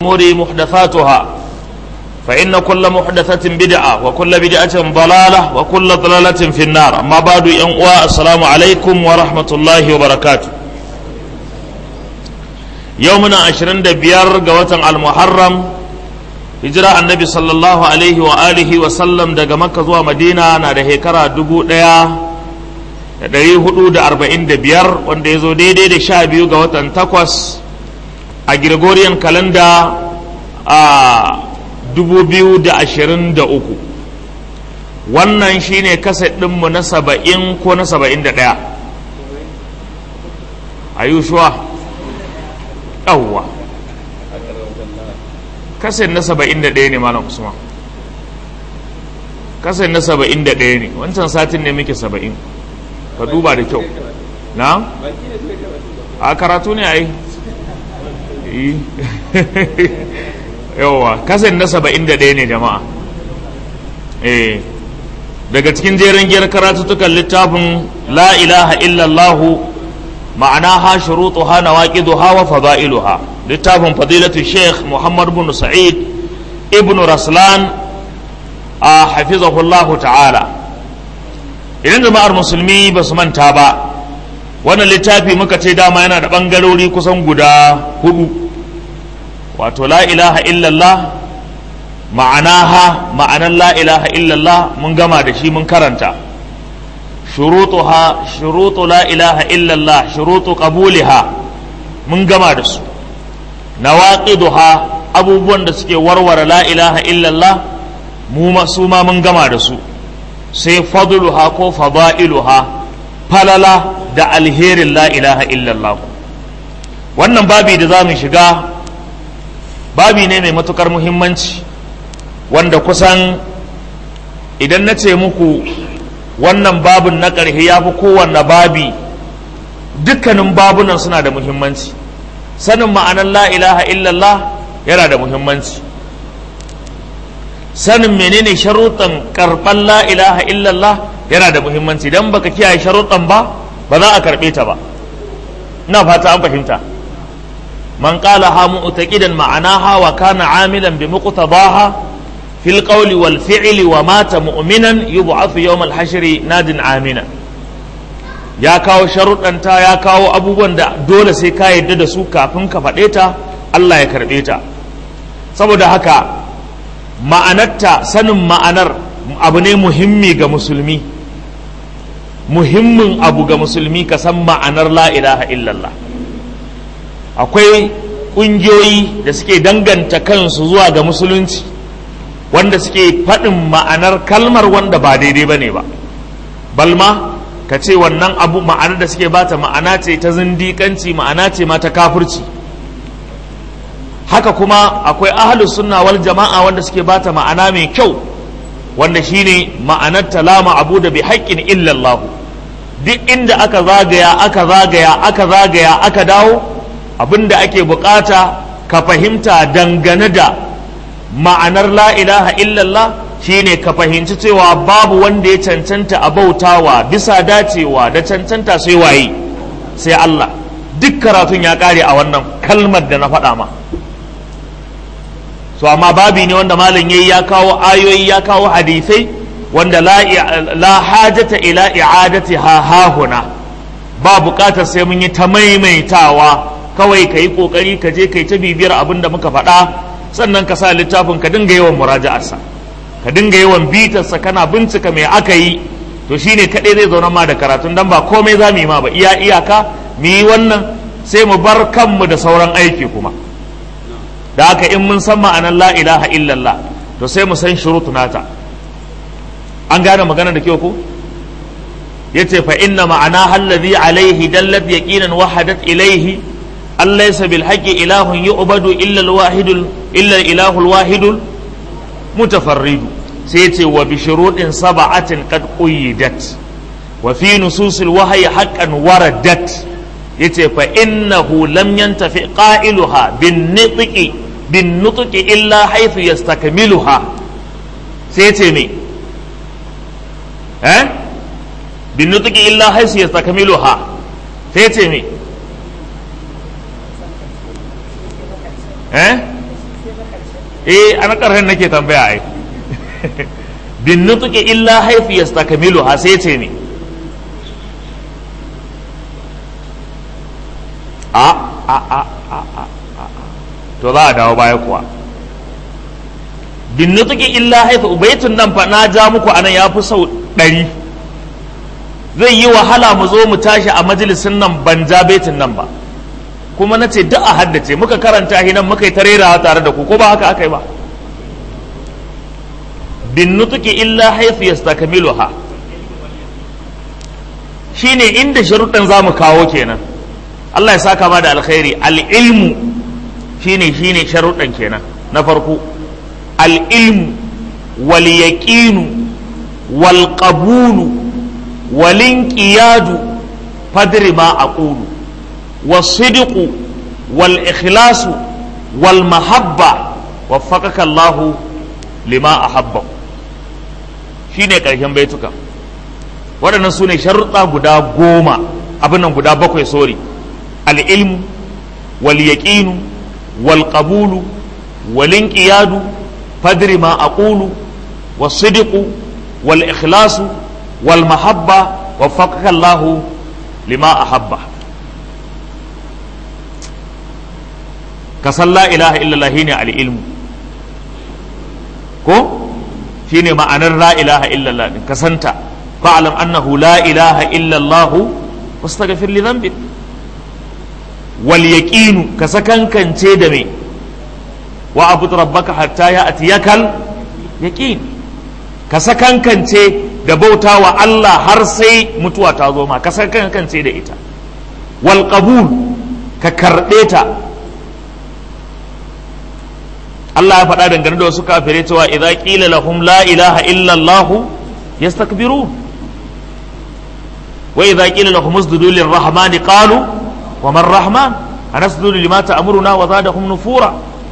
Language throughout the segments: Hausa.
الأمور محدثاتها فإن كل محدثة بدعة وكل بدعة ضلالة وكل ضلالة في النار. أما بعد السلام عليكم ورحمة الله وبركاته. يومنا 25 ga watan al-Muharram hijira annabi sallallahu alaihi wa alihi wa sallam daga Makka zuwa Madina na da shekara 1445 wanda ya zo daidai da 12 ga watan 8 a Gregorian kalanda a 2023. Wannan shine kaset ɗinmu na 70 ko na 71. Ayushuwa yawwa kaset na 71 ne Malam Usman, kaset na 71 ne. Wancan satin ne muke 70, ka duba da kyau. Na a karatu ne ai yawa kasan na 71 ne jama'a. Daga cikin jerin giyar karatutukan littafin la ilaha illallah ma'anaha shurutuha nawaqiduha wa fadailuha, littafin fadilatu sheikh Muhammad bin Sa'id ibn Raslan hafizahullahu ta'ala. Idan jama'ar musulmi ba su manta ba, wannan littafi muka ce dama yana da bangarori kusan guda 4, wato la ilaha illallah ma'anaha, ma'anan la ilaha illallah mun gama da shi mun karanta. Shurutuha, shurutu la ilaha illallah, shurutu qabuliha mun gama da su. Nawaqiduha, abubuwan da suke warware la ilaha illallah su ma mun gama da su. Sai fadluha ko fadailuha, falala da alherin la ilaha illallah. Wannan babi da za mu shiga babi ne mai matukar muhimmanci, wanda kusan idan na ce muku wannan babin na ƙarshe ya fi kowanne babi, dukkanin babunan suna da muhimmanci. Sanin ma'anar la ilaha illallah yana da muhimmanci. Sanin menene sharuɗan karɓar la ilaha illallah yana da muhimmanci. Don baka kiyaye sharuɗan ba za a karɓe ta ba. Ina fata an fahimta. Man qalaha mu'taqidan ma'anaha wa kana 'amilan bi muqtadaha fil qawli wal fi'li wa mata mu'minan yub'athu yawm al hashri nadin amina. Ya kawo sharuɗanta, ya kawo abubuwan da dole sai ka yadda da su kafin ka faɗe ta Allah ya karɓe ta. Saboda haka ma'anarta, sanin ma'anar abu ne muhimmi ga musulmi, muhimmin abu ga musulmi ka san ma'anar la ilaha illallah. Akwai ƙungiyoyi da suke danganta kansu zuwa ga musulunci, wanda suke faɗin ma'anar kalmar wanda ba daidai ba ne ba, balma ka ce wannan abu ma'anar da suke bata ma'ana ce ta zindiƙanci, ma'ana ce ma ta kafirci. Haka kuma akwai ahlus sunna wal jama'a wanda suke bata ma'ana mai kyau, wanda shine ma'anar ta la ma'budu bi haqqin illa Allah. Duk inda aka zagaya aka dawo, abinda ake bukata ka fahimta dangane da ma'anar la ilaha illallah shine ka fahimci cewa babu wanda ya cancanta a bautawa bisa dacewa da cancanta sai waye, sai Allah. Duk karatun ya kare a wannan kalmar da na faɗa ma. So amma babi ne wanda malam yayi, ya kawo ayoyi, ya kawo hadisai wanda la hajata ila i'adatiha hahuna, ba bukatar sai mun yi ta maimaitawa. Kawai ka yi kokari ka je kai ta bibiyar abin da muka faɗa, sannan ka sa littafin ka dinga yawan muraja'arsa, ka dinga yawan bitarsa, kana bincika me aka yi. To shine kaɗai zai zauna ma da karatun, dan ba komai za mu yi ma ba, iyaka mu yi wannan sai mu bar kanmu da sauran aiki kuma. Da haka in mun san ma'anar la ilaha illallah to sai mu san shurut nata. An gane magana da kyau ko? Yace fa inna ma'ana alladhi alaihi dallat yaqinan wahadat ilaihi an laysa bil haqqi ilahun yu'badu illa al ilahul wahidul mutafarrid. Sai yace wa bi shurutin sab'atin qad quyyidat wa fi nususil wahyi haqqan waradat. Yace fa innahu lam yantafi qailuha bin nutqi illa haythu yastakmiluha. Sai yace me bin nutqi illa haythu yastakmiluha. Sai yace me ana ƙarshen nake tambaya ai bin nutuki illa haifi yastakmilu ha sai ce ne to za a dawo baya kuwa bin nutuki illa haifi ubaitun nan fa na ja muku anan ya fi sau 100 zai yi wahala mu zo mu tashi a majalisin nan ban ja baitin nan ba kuma na ce duk a haddace muka karanta hinan muka yi ta rerawa tare da ku ko ba haka aka yi ba bin nutuki illa haifu yastakmiluha shine inda sharuɗan zamu kawo kenan Allah ya saka ma da alkhairi al-ilmu shine sharuɗan kenan na farko al-ilmu wal yaqinu wal qabulu wal inqiyadu fadri ma aqulu was sidqu wal ikhlasu wal mahabba waffaqaka Allah lima ahabba shine karshen baituka waɗannan su ne sharuɗa guda 10 abin nan guda 7 sori al-ilmu wal yaqinu wal qabulu wal inqiyadu fadri ma aqulu was sidqu wal ikhlasu wal mahabba waffaqaka Allah lima ahabba ka san la ilaha illallah ne al-ilmu ko shine ma'anar la ilaha illallah din ka santa fa'lam annahu la ilaha illallah wastaghfir li dhanbik wal yaqinu ka sakankance da me wa abud rabbaka hatta ya'tiyakal yaqin ka sakankance da bautawa Allah har sai mutuwa ta zo ma ka sakankance da ita wal qabul ka karbe ta Allah ya faɗa dangane da wasu kafirai cewa idza qila lahum la ilaha illa Allah yastakbirun wa idza qila lahum usjudu lirrahmani qalu wa man rahman anasjudu lima ta'muruna wa zadahum nufura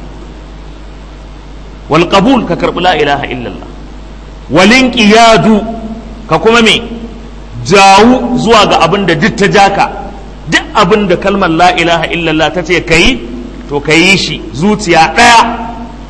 wal qabul ka karbi la ilaha illa Allah wal inqiyadu ka kuma me jawu zuwa ga abin da duk ta jaka duk abin da kalmar la ilaha illa Allah ta ce kai to kayi shi zuciya daya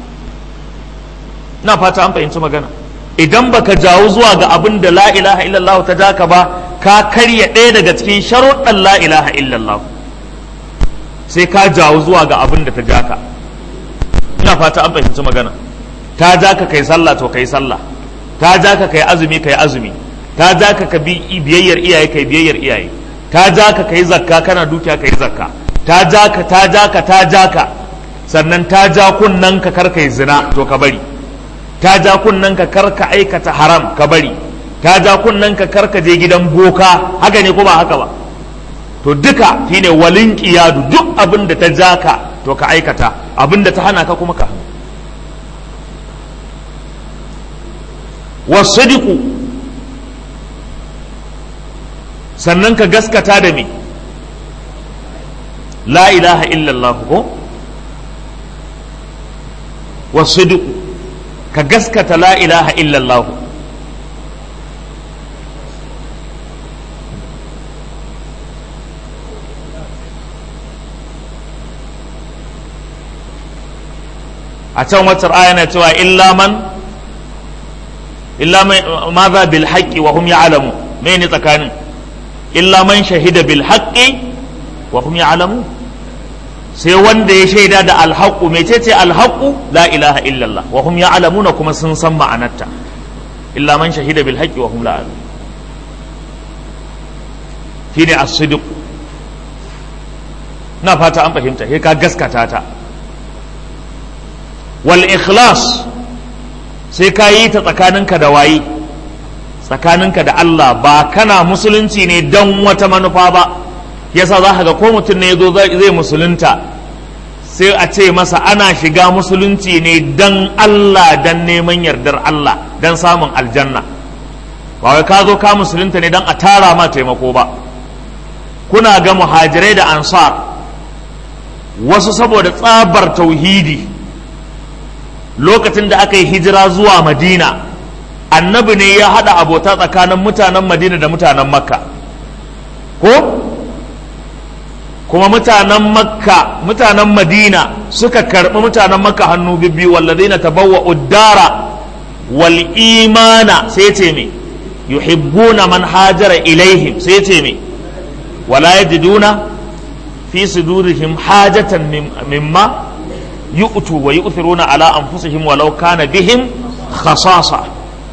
na fata an fahimci magana idan baka jawo zuwa ga abin da la ilaha illallah ta jaka ba ka karya ɗaya daga cikin sharuɗan la ilaha illallah sai ka jawo zuwa ga abin da ta jaka ina fata an fahimci magana ta jaka kai sallah to kai sallah ta jaka kai azumi kai azumi ta jaka ka bi biyayyar iyaye kai biyayyar iyaye ta jaka kai zakka kana dukiya kai zakka ta jaka sannan ta ja kunnan ka kar kai zina to ka bari ta ja kunnen ka karka aikata haram ka bari ta ja kunnen ka karka je gidan boka haka ne ko ba haka ba to duka shine walin qiyadu duk abin da ta ja ka to ka aikata abin da ta hana ka kuma ka hana wasadiqu sannan ka gaskata da me la ilaha illallah ko wasadiqu ka gaskata la ilaha illallah a can wata aya na cewa illa man maza bil haqqi wa hum ya'lamu me ne tsakanin illa man shahida bil haqqi wa hum ya'lamu sai wanda ya shaida da alhaƙu mecece alhaƙu la ilaha illallah wa hum ya'lamuna kuma sun san ma'anarta illa man shahida bil haqqi wa hum la ya'lamun shine as-sidq na fata an fahimta sai ka gaskata ta wal ikhlas sai ka yi ta tsakaninka da wayi tsakaninka da Allah ba kana musulunci ne don wata manufa ba yasa za ka ga ko mutum ne yazo zai musulunta sai a ce masa ana shiga musulunci ne dan Allah dan neman yardar Allah dan samun aljanna ba wai ka zo ka musulunta ne dan a tara ma taimako ba kuna ga muhajirai da ansar wasu saboda tsabar tauhidi lokacin da aka yi hijira zuwa madina annabi ne ya hada abota tsakanin mutanen madina da mutanen makka ko kuma mutanen makka mutanen madina suka karɓi mutanen makka hannu bibbiyu wallazina tabawwa'u ad-dara wal imana sai ce me yuhibbuna man hajara ilaihim sai ce me wala yajiduna fi sudurihim hajatan mimma yu'tu wa yu'thiruna ala anfusihim walau kana bihim khasasa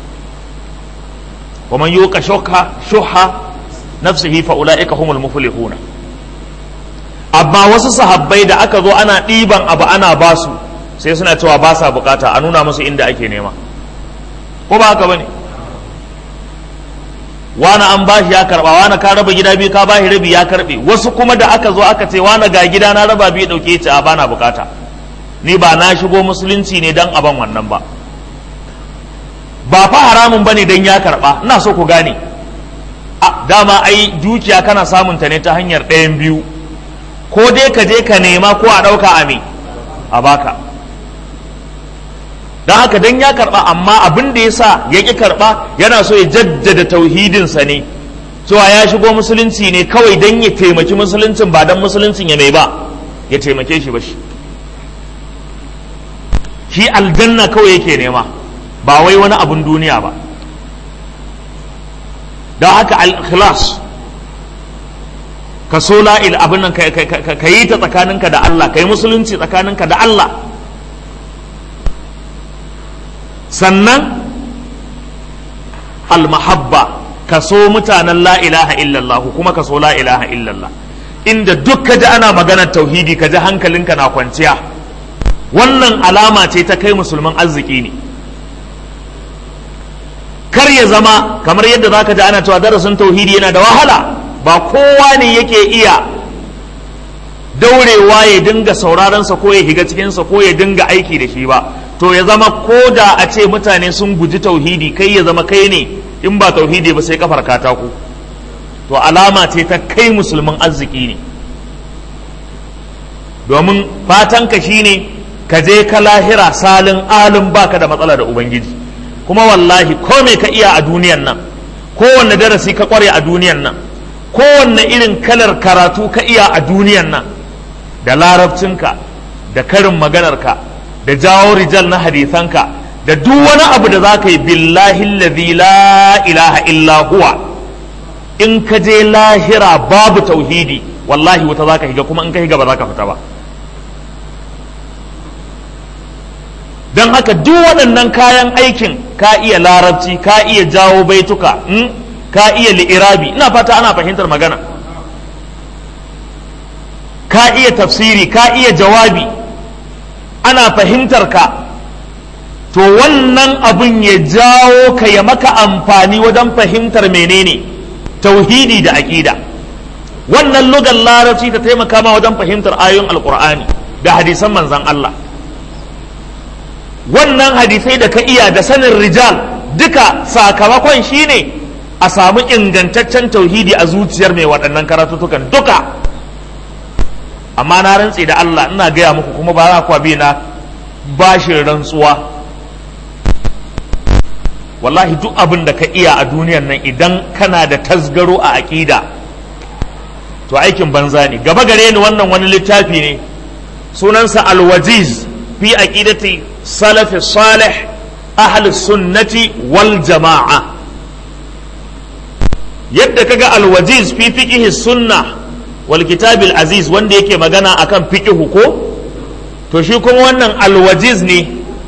wa man yuqa shuhha nafsihi fa ulaika humul muflihuna. Amma wasu sahabbai da aka zo ana ɗiban abu ana basu sai suna cewa ba sa bukata a nuna musu inda ake nema, ko ba haka bane? wani an bashi ya karba, wani ka raba gida biyu ka bashi rabi ya karbe. Wasu kuma da aka zo aka ce wani ga gida na raba biyu dauke ce a bana bukata, ni ba na shigo musulunci ne dan aban wannan ba. Ba fa haramun bane dan ya karba, ina so ku gane. Dama ai dukiya kana samun ta ne ta hanyar ɗayan biyu, ko dai ka je ka nema ko a ɗauka a baka. Don haka dan ya karba, amma abin da ya sa ya ƙi karba yana so ya jaddada tauhidinsa ne, cewa ya shigo musulunci ne kawai dan ya taimaki musuluncin ba dan musuluncin ya mai ba ya taimake shi ba. Shi aljanna kawai yake nema, ba wai wani abun duniya ba. Don haka al-ikhlas, ka so la'il abin nan ka yi ta tsakaninka da Allah, ka yi musulunci tsakaninka da Allah. Sannan al-mahabba, ka so mutanen la ilaha illallah kuma ka so la ilaha illallah. Inda duk ka ji ana maganar tauhidi ka ji hankalinka na kwanciya, wannan alama ce ta kai musulman arziki ne. Kar ya zama kamar yadda za ka ji ana cewa darasin tauhidi yana da wahala, ba kowa ne yake iya daurewa ya dinga saurarensa ko ya higa cikinsa ko ya dinga aiki da shi ba. To ya zama ko da a ce mutane sun guji tauhidi, kai ya zama kai ne in ba tauhidi ba sai kafar katako, to alama ce ta kai musulmin arziki ne. Domin fatanka shine ka je ka lahira salin alin baka da matsala da ubangiji. Kuma wallahi ko me ka iya a duniyan nan, kowanne darasi ka kware a duniyan nan, kowanne irin kalar karatu ka iya a duniyan nan, da larabcinka da karin maganarka da jawo rijal na hadisanka da duk wani abu da za ka yi, billahi allazi la ilaha illa huwa, in ka je lahira babu tauhidi wallahi wata za ka higa, kuma in ka higa ba za ka fita ba. don haka duk waɗannan kayan aikin ka iya larabci, ka iya jawo baituka, ka iya li'irabi, ina fata ana fahimtar magana, ka iya tafsiri, ka iya jawabi, ana fahimtar ka, to wannan abin ya jawo ka ya maka amfani wajen fahimtar menene tauhidi da aƙida. Wannan lugar larabci ta taimaka ma wajen fahimtar ayoyin alƙur'ani da hadisan manzan Allah. Wannan hadisai da ka iya da sanin rijal duka sakamakon shine a samu ingantaccen tauhidi a zuciyar mai waɗannan karatutukan duka. Amma na rantse da Allah ina gaya muku, kuma ba za ku bi na bashin rantsuwa, wallahi duk abin da ka iya a duniyan nan idan kana da tasgaro a aƙida to aikin banza ne. Gaba gare ni wannan wani littafi ne sunansa al-wajiz fi aqidati salafi salih ahli sunnati wal jama'a. Yadda kaga al-wajiz fi fiqhi sunna wal kitab al-aziz wanda yake magana akan fiqhu ko, to shi kuma wannan al-wajiz ne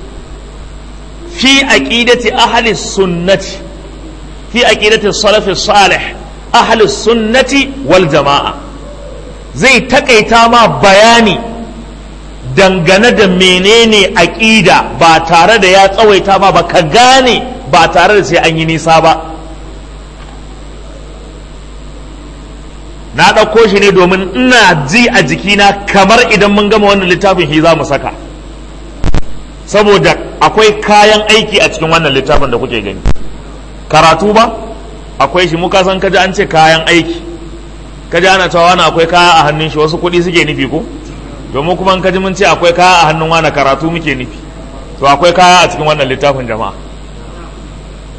fi aqidati ahli sunnati, fi aqidati salafi salih ahli sunnati wal jama'a. Zai takaita ma bayani dangane da menene aqida ba tare da ya tsawaita ma ba, ka gane ba tare da sai an yi nisa ba. Na ɗauko shi ne domin ina ji a jikina kamar idan mun gama wannan littafin shi za mu saka, saboda akwai kayan aiki a cikin wannan littafin da kuke gani. Karatu ba akwai shi, muka san kaji an ce kayan aiki, kaji ana cewa wani akwai kaya a hannun shi, wasu kuɗi suke nufi ko? Domin kuma kaji mun ce akwai kaya a hannun wani, karatu muke nufi. To akwai kaya a cikin wannan littafin jama'a.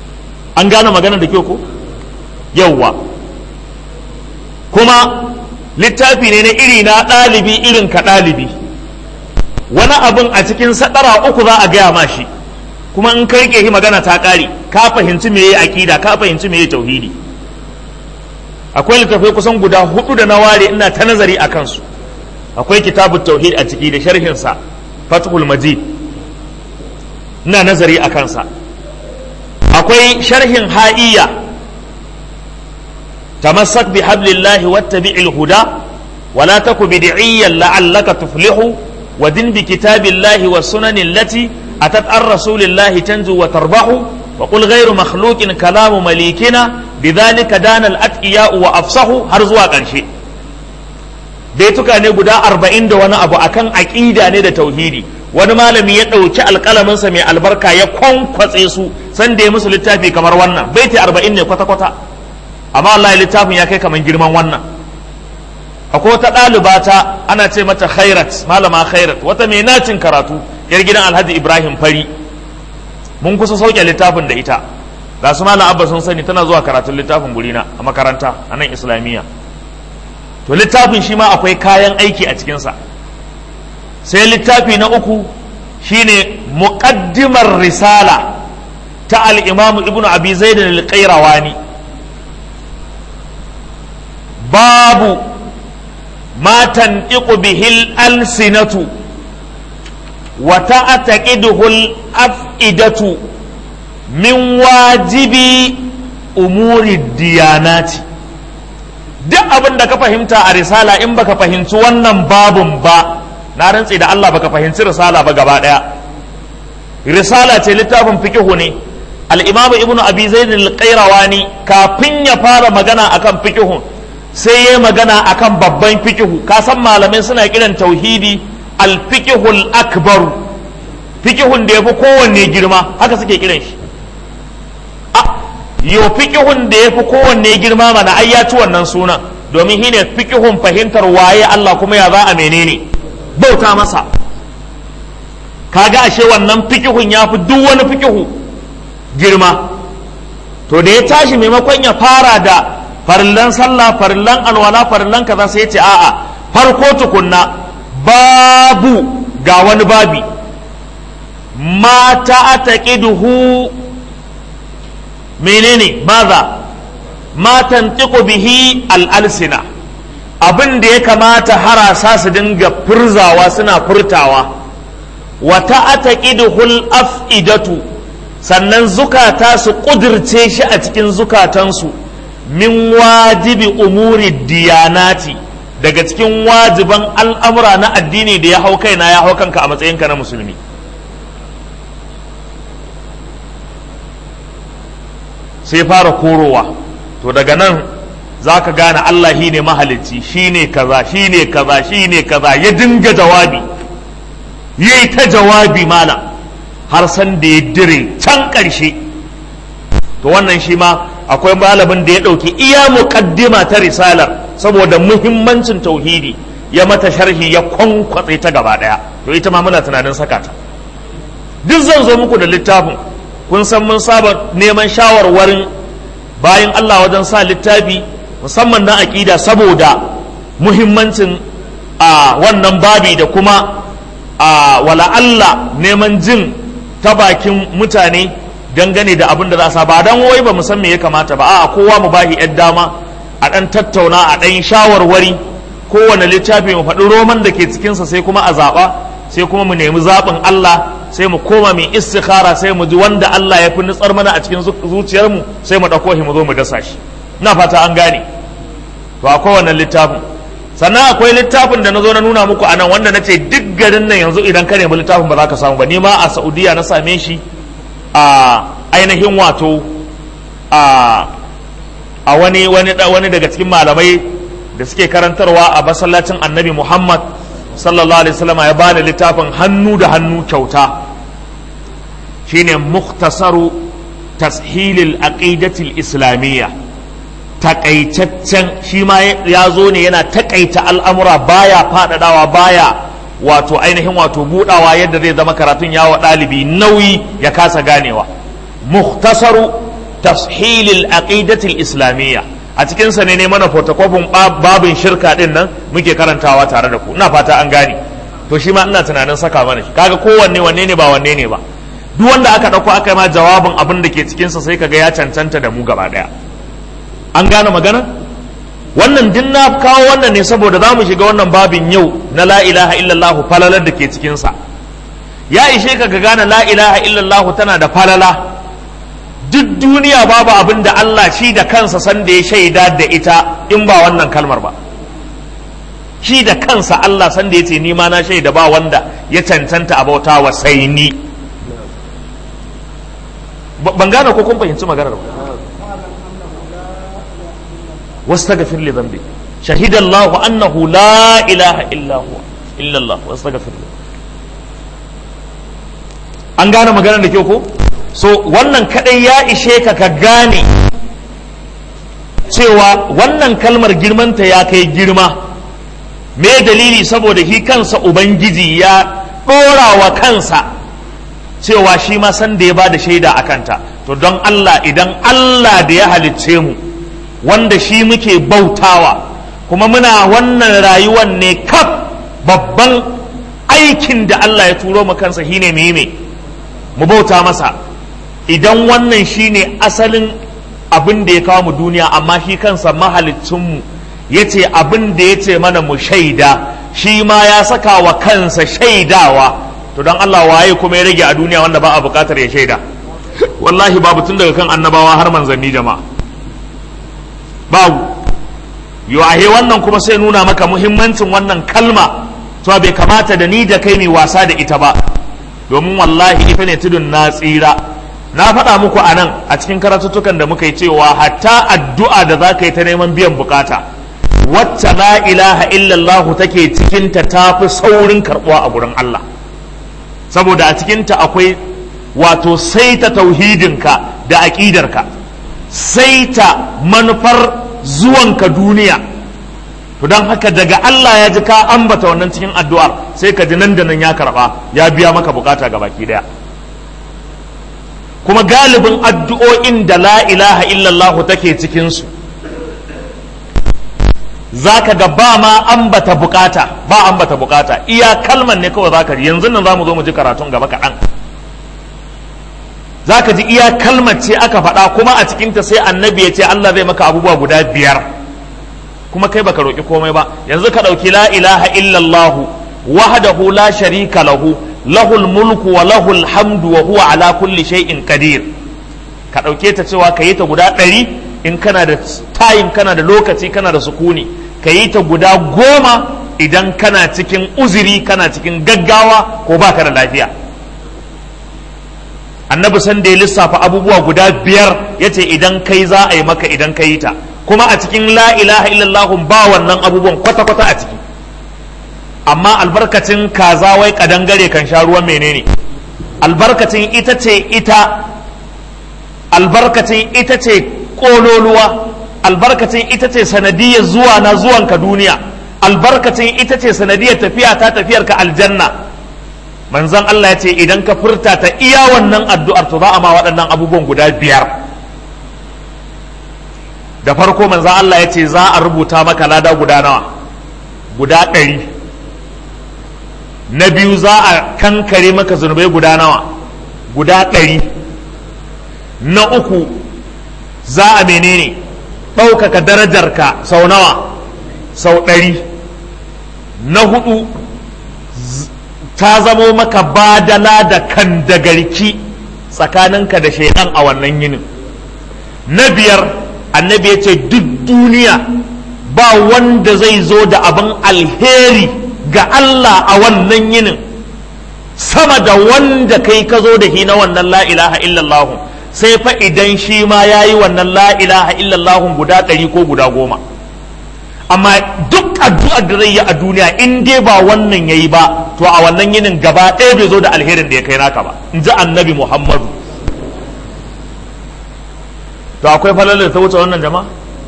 An gane magana da kyau ko? Yawwa. Kuma littafi ne na iri na ɗalibi irin ka ɗalibi, wani abin a cikin sadara uku za a gaya ma shi, kuma in ka rike shi magana ta ƙare, ka fahimci meye aqida, ka fahimci meye tauhidi. Akwai littafai kusan guda 4 da na ware ina ta nazari a kansu. Akwai kitabut tauhid a ciki da sharhinsa Fathul Majid, ina nazari a kansa. Akwai sharhin ha'iyya tamassak bi hablillahi wattabi'il huda wala taku bid'iyyan la'allaka tuflihu wa din bi kitabillahi was sunanil lati atat ar rasulillahi tanju wa tarbahu wa qul ghayru makhluqin kalamu malikina bidhalika dana al atqiya wa afsahu, har zuwa ƙarshe. baituka ne guda 40 da wani abu akan aqida ne da tauhidi. Wani malami ya ɗauki alƙalaminsa mai albarka ya kwankwatse su san da ya musu littafi kamar wannan, baiti 40 ne kwata-kwata, amma Allah littafin ya kai kamar girman wannan. Akwai wata ɗalibata ana ce mata Khairat, malama Khairat, wata mai nacin karatu, yar gidan Alhaji Ibrahim Fari. Mun kusa sauke littafin da ita, ga su malam Abba sun sani tana zuwa karatun littafin gurina a makaranta a nan Islamiyya. To littafin shi ma akwai kayan aiki a cikinsa. Sai littafi na uku shine muqaddimar risala ta al-Imam Ibn Abi Zaid al-Qayrawani, babu ma tantiqu bihi al-alsinatu wa ta'taqiduhu al-af'idatu min wajibi umuri diyanati. Duk abin da ka fahimta a risala in baka fahimci wannan babun ba, na rantsi da Allah baka fahimci risala ba gaba daya. Risala ce littafin fiqhu ne. Al-Imam Ibn Abi Zaid al-Qayrawani kafin ya fara magana akan fiqhu sai ya magana akan babban fiqhu. Ka san malamai suna kiran tauhidi al-fiqhu al-akbar, fiqhun da yafi kowanne girma, haka suke kiran shi. Yo fiqhun da yafi kowanne girma mana ai ya ci wannan sunan, domin shine fiqhun fahimtar waye Allah kuma ya za a menene bauta masa. Kaga ashe wannan fiqhun yafi duk wani fiqhu girma. To da ya tashi maimakon ya fara da farillan sallah, farillan alwala, farillan kaza, sai ya ce a'a, farko tukunna babu, ga wani babi, ma ta'taqiduhu menene maza ma tantiqu bihi al-alsina, abin da ya kamata harasa su dinga furzawa suna furtawa. Wa ta'taqiduhu al-af'idatu, sannan zukata su kudirce shi a cikin zukatansu. Min wajibi umuri diyanati, daga cikin wajiban al'amura na addini da ya hau kaina ya hau kanka a matsayinka na musulmi. Sai fara korowa, to daga nan za ka gane Allah shi ne mahalicci, shi ne kaza, shi ne kaza, shi ne kaza, ya dinga jawabi, ya yi ta jawabi mala har san da ya dire can ƙarshe. To wannan shi ma akwai malamin da ya ɗauki iya muƙaddima ta risalar saboda muhimmancin tauhidi, ya mata sharhi ya kwankwatse ta gaba ɗaya. To ita ma muna tunanin saka ta. Duk zan zo muku da littafin, kun san mun saba neman shawarwarin bayan Allah wajen sa littafi musamman na aƙida saboda muhimmancin a wannan babi da kuma a wala Allah neman jin ta bakin mutane dangane da abin da za a sa, ba dan wai ba mu san me ya kamata ba, a kowa mu bahi yar dama a dan tattauna, a dan shawarwari, kowane littafi mu faɗi roman da ke cikinsa sai kuma a zaɓa, sai kuma mu nemi zaɓin Allah, sai mu koma mai istikhara, sai mu ji wanda Allah ya fi nutsar mana a cikin zuciyarmu, sai mu ɗauko shi mu zo mu dasa shi. Ina fata an gane. To akwai wannan littafin, sannan akwai littafin da na zo na nuna muku a nan, wanda na ce duk garin nan yanzu idan ka nemi littafin ba za ka samu ba. Ni ma a Saudiya na same shi a ainihin wato a wani daga cikin malamai da suke karantarwa a masallacin Annabi Muhammad sallallahu alaihi wasallam ya bani littafin hannu da hannu kyauta, shine mukhtasaru tashilil aqidatil islamiyya. Takaitaccen shi ma ya zo ne yana takaita al'amura, baya faɗaɗawa, baya wato ainihin wato buɗawa yadda zai zama karatun yawa ɗalibi nauyi ya kasa ganewa. Mukhtasaru tashilil aqidatil islamiyya, a cikinsa ne mana photocopy babin shirka din nan muke karantawa tare da ku, ina fata an gane. To shi ma ina tunanin saka mana shi, kaga kowanne wanne ne ba wanne ne ba, duk wanda aka ɗauko aka yi ma jawabin abin da ke cikinsa sai kaga ya cancanta da mu gaba ɗaya. An gane magana? Wannan din na kawo wannan ne saboda za mu shiga wannan babin yau na la ilaha illallah, falalar da ke cikinsa. Ya ishe ka ga gane la ilaha illallah tana da falala. Duk duniya babu abin da Allah shi da kansa san da ya shaida da ita in ba wannan kalmar ba. Shi da kansa Allah san da ya ce ni ma na shaida ba wanda ya cancanta a bauta wa sai ni. Ban gane ko kun fahimci maganar ba. واستغفر لذنبي شهد الله أنه لا إله إلا هو إلا الله واستغفر له. an gane maganar da kyau ko? So wannan kadai ya ishe ka gane cewa wannan kalmar girmanta ya kai girma. Me dalili? Saboda shi kansa Ubangiji ya ɗora wa kansa cewa shi ma san da ya ba da shaida a kanta. To don Allah, idan Allah da ya halicce mu, wanda shi muke bautawa, kuma muna wannan rayuwar ne kaf, babban aikin da Allah ya turo mu kansa shine mu bauta masa. Idan wannan shine asalin abin da ya kawo mu duniya, amma shi kansa mahalicinmu ya ce abin da ya ce mana mu shaida, shi ma ya saka wa kansa shaidawa. To don Allah waye kuma ya rage a duniya wanda ba a bukatar ya shaida? Wallahi babu, tun daga kan annabawa har manzanni jama'a, babu. Yahe wannan kuma sai nuna maka muhimmancin wannan kalma, to bai kamata da ni da kai mai wasa da ita ba, domin wallahi ita ne tudun na tsira. Na faɗa muku a nan a cikin karatuttukan da muka yi cewa hatta addu'a da za ka yi ta neman biyan bukata, wacce la ilaha illallah take cikinta ta fi saurin karɓuwa a gurin Allah, saboda a cikinta akwai wato saita tauhidinka da aƙidarka, saita manufar zuwanka duniya. To don haka daga Allah ya ji ka ambata wannan cikin addu'ar, sai ka ji nan da nan ya karɓa, ya biya maka bukata ga baki daya. Kuma galibin addu'o'in da la ilaha illallah take cikinsu, za ka ga ba ma ambata bukata, iya kalman ne kawai za ka ji. Yanzu nan za mu zo mu ji karatun gaba kaɗan, za ka ji iya kalmar ce aka faɗa, kuma a cikinta sai annabi ya ce Allah zai maka abubuwa guda 5, kuma kai baka roƙi komai ba. Yanzu ka ɗauki la ilaha illallah wahdahu la sharika lahu lahul mulku wa lahul hamdu wa huwa ala kulli shay'in qadir. Ka ɗauke ta cewa ka yi ta guda 100 in kana da time, kana da lokaci, kana da sukuni. Ka yi ta guda 10 idan kana cikin uzuri, kana cikin gaggawa ko baka da lafiya. Annabi san da ya lissafa abubuwa guda 5 yace idan kai za a yi maka idan ka yi ta, kuma a cikin la ilaha illallah ba wannan abubuwan kwata-kwata a ciki. Amma albarkacin kaza wai kadangare kan sha ruwan menene? Albarkacin ita ce kololuwa, albarkacin ita ce sanadiyar zuwanka duniya, albarkacin ita ce sanadiyar tafiyar ka aljanna. Manzon Allah ya ce idan ka furta ta iya wannan addu'ar, to za a ma waɗannan abubuwan guda 5. Da farko manzon Allah ya ce za a rubuta maka lada guda nawa? Guda 100. Na biyu za a kankare maka zunubai guda nawa? Guda 100. Na uku za a menene? ɗaukaka darajarka sau nawa? Sau 100. Na hudu ta zamo maka badala da kandagarki tsakaninka da shaidan a wannan yinin. Na biyar annabi ya ce duk duniya ba wanda zai zo da abin alheri ga Allah a wannan yinin sama da wanda kai ka zo da shi na wannan la ilaha illallah, sai fa idan shi ma ya yi wannan la ilaha illallah guda 100 ko guda 10. Amma duk addu'ar da zai yi a duniya in dai ba wannan yayi ba, to a wannan yinin gaba ɗaya bai zo da alherin da ya kai naka ba, in ji annabi Muhammadu. To akwai falalar ta wuce wannan jama'a?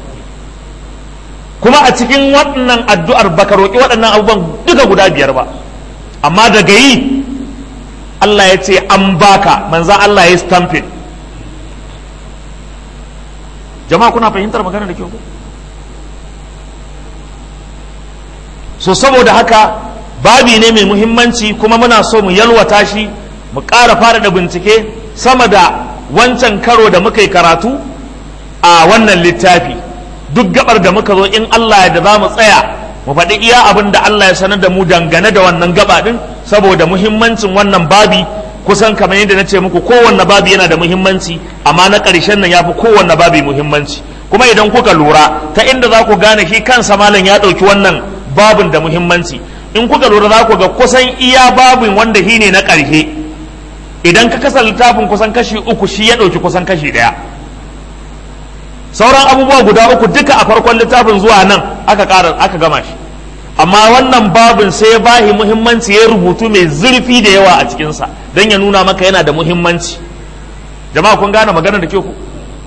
Kuma a cikin waɗannan addu'ar baka roƙi waɗannan abubuwan duka guda 5 ba, amma daga yi Allah ya ce an baka, manzan Allah ya stamping. jama'a kuna fahimtar magana da kyau ko? So saboda haka babi ne mai muhimmanci kuma muna so mu yalwata shi mu ƙara faɗaɗa bincike sama da wancan karo da muka yi karatu a wannan littafi. Duk gabar da muka zo in Allah ya da za mu tsaya mu faɗi iya abin da Allah ya sanar da mu dangane da wannan gaba ɗin, saboda muhimmancin wannan babi. Kusan kamar yadda na ce muku kowanne babi yana da muhimmanci, amma na ƙarshen nan ya fi kowanne babi muhimmanci. Kuma idan kuka lura ta inda za ku gane shi kansa malam ya ɗauki wannan babin da muhimmanci, in kuka lura za ku ga kusan iya babin wanda shi ne na ƙarshe, idan ka kasa littafin kusan kashi uku shi ya ɗauki kusan kashi ɗaya. Sauran abubuwa guda uku duka a farkon littafin zuwa nan aka gama shi, amma wannan babin sai ya bahi muhimmanci, ya rubutu mai zurfi da yawa a cikinsa don ya nuna maka yana da muhimmanci. Jama'a kun gane magana da ke ku?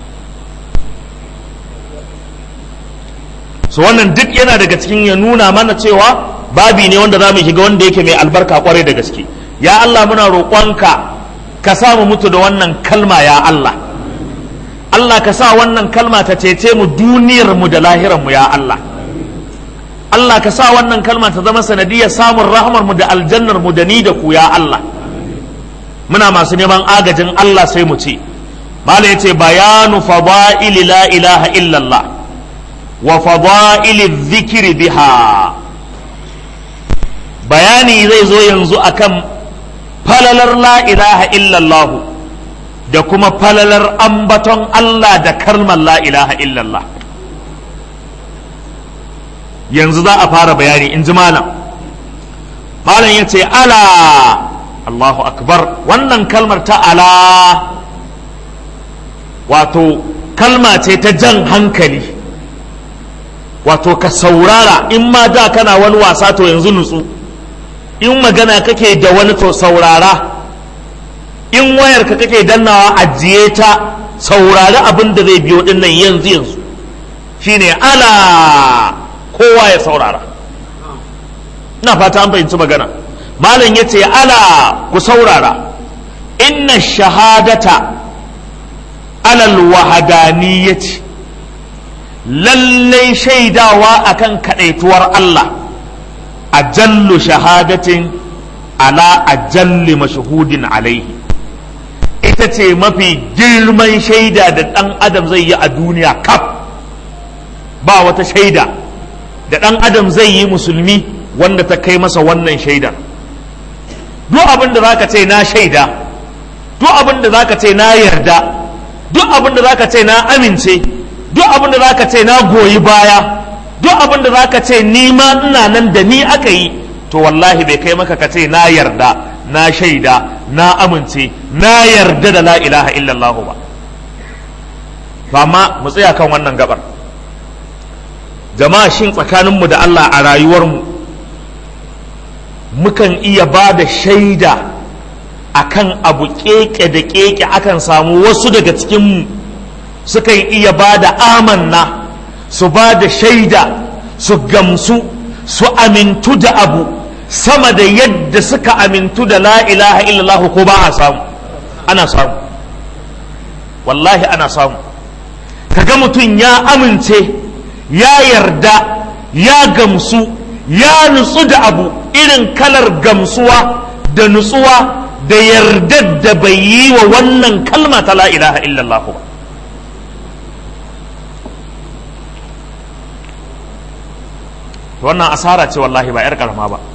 So wannan duk yana daga cikin ya nuna mana cewa babi ne wanda za mu shiga wanda yake mai albarka kwarai da gaske. Ya Allah muna roƙonka ka samu mutu da wannan kalma ya Allah. Allah ka sa wannan kalma ta cece mu duniyar mu da lahirar mu ya Allah. Allah ka sa wannan kalma ta zama sanadiyar samun rahmar mu da aljannar mu da ni da ku ya Allah. Muna masu neman agajin Allah sai mu ce malai yace bayanu fadaili la ilaha illallah wa fadaili dhikri biha. Bayani zai zo yanzu akan falalar la ilaha illallah da kuma falalar ambaton Allah da kalmar la ilaha illallah. Yanzu za a fara bayani in ji malam ya ce ala, Allahu akbar, wannan kalmar ta ala wato kalma ce ta jan hankali, wato ka saurara. In ma da kana wani wasa to yanzu nutsu, in magana kake da wani to saurara, in wayarka kake dannawa ajiye ta, saurari abin da zai biyo dinnan yanzu shine ala, kowa ya saurara. ina fata an fahimci magana. malam ya ce ala, ku saurara, inna shahadata alal wahadaniyyati, lallai shaidawa akan kadaituwar Allah, ajallu shahadatin ala ajalli mashhudin alaihi, ita ce mafi girman shaida da ɗan adam zai yi a duniya kaf. Ba wata shaida da ɗan adam zai yi musulmi wanda ta kai masa wannan shaidar. Duk abin da zaka ce na shaida, duk abin da zaka ce na yarda, duk abin da zaka ce na amince, duk abin da zaka ce na goyi baya, duk abin da zaka ce ni ma ina nan da ni aka yi, to wallahi bai kai maka ka ce na yarda, na shaida, na amince, na yarda da la ilaha illallah ba. Amma mu tsaya kan wannan gabar. Jama'a, shin tsakaninmu da Allah a rayuwarmu mukan iya ba da shaida akan abu keke da keke? Akan samu wasu daga cikinmu sukan iya ba da amanna, su ba da shaida, su gamsu, su amintu da abu sama da yadda suka amintu da la ilaha illallah, ko ba a samu? Ana samu, wallahi ana samu. Kaga mutum ya amince, ya yarda, ya gamsu, ya nutsu da abu irin kalar gamsuwa da nutsuwa da yardar da bai yi wa wannan kalma ta la ilaha illallah ba. Wannan asara ce wallahi, ba 'yar karama ba.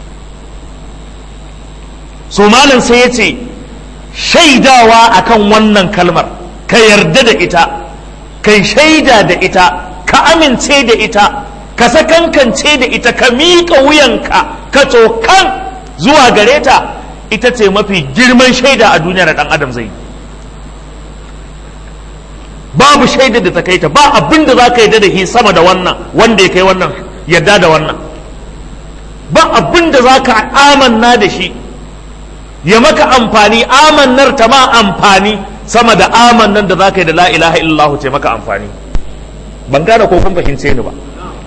So malam sai ya ce shaidawa akan wannan kalmar, ka yarda da ita, kai shaida da ita, ka amince da ita, ka sakankance da ita, ka miƙa wuyanka ka cokan zuwa gare ta, ita ce mafi girman shaida a duniya da ɗan adam zai yi. Babu shaida da ta kai ta, ba abin da za ka yarda da shi sama da wannan, wanda ya kai wannan yarda da wannan. Ba abin da za ka amanna da shi ya maka amfani, amannar ta ma amfani sama da amannan da za ka yi da la ilaha illallah ce maka amfani. Ban gane ko kun fahimce ni ba.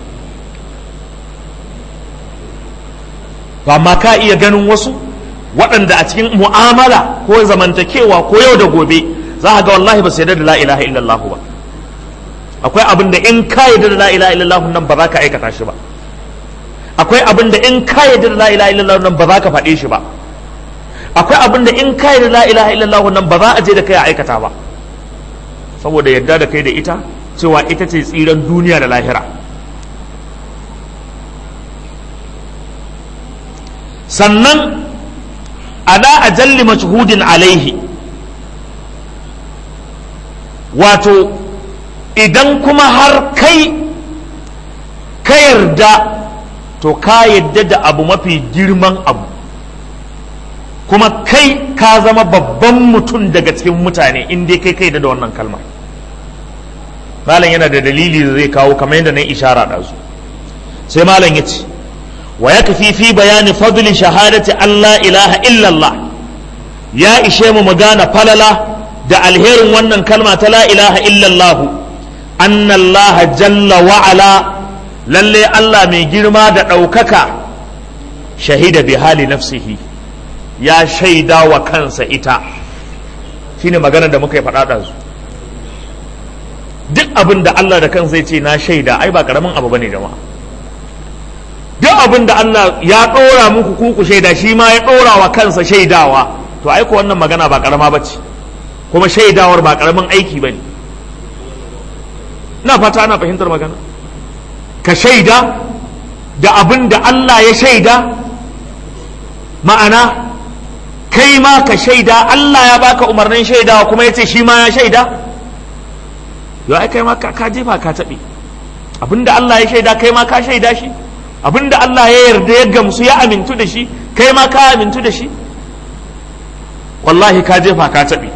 Amma ka iya ganin wasu waɗanda a cikin mu'amala ko zamantakewa ko yau da gobe za ka ga wallahi ba su yarda da la ilaha illallah ba. akwai abin da in ka yarda da la ilaha illallah nan ba za ka aikata shi ba, akwai abin da in ka yarda da la ilaha illallah nan ba za ka faɗe shi ba, akwai abin da in ka yarda da la ilaha illallah nan ba za a je da kai a aikata ba, saboda yarda da kai da ita cewa ita ce tsiran duniya da lahira. Sannan ala ajalli mashhudin alaihi, wato idan kuma har kai ka yarda to ka yarda da abu mafi girman abu, kuma kai ka zama babban mutum daga cikin mutane in dai kai da wannan kalmar. Malam yana da dalili da zai kawo kamar yadda na yi ishara da su. Sai malam ya ce wa ya kafi fi bayani fadli shahadati Allah ilaha illallah, ya ishe mu magana falala da alherin wannan kalma ta la ilaha illallah, anna Allah jalla wa ala, lalle Allah mai girma da ɗaukaka, shahida bi hali nafsihi, ya shaida wa kansa ita. Shine maganar da muka yi faɗa da su. Duk abin da Allah da kansa ya ce na shaida, ai ba karamin abu bane jama'a. Duk abin da Allah ya ɗora muku ku shaida, shi ma ya ɗora wa kansa shaidawa, to ai ko wannan magana ba karama bace, kuma shaidawar ba karamin aiki bane. Ina fata ana fahimtar magana. Ka shaida da abin da Allah ya shaida, ma'ana kai ma ka shaida, Allah ya baka umarnin shaidawa kuma ya ce shi ma ya shaida. Yau ai kai ma ka jefa ka taɓe. Abinda Allah ya shaida kai ma ka shaida shi, abinda Allah ya yarda ya gamsu ya amintu da shi kai ma ka amintu da shi. Wallahi ka jefa ka taɓe.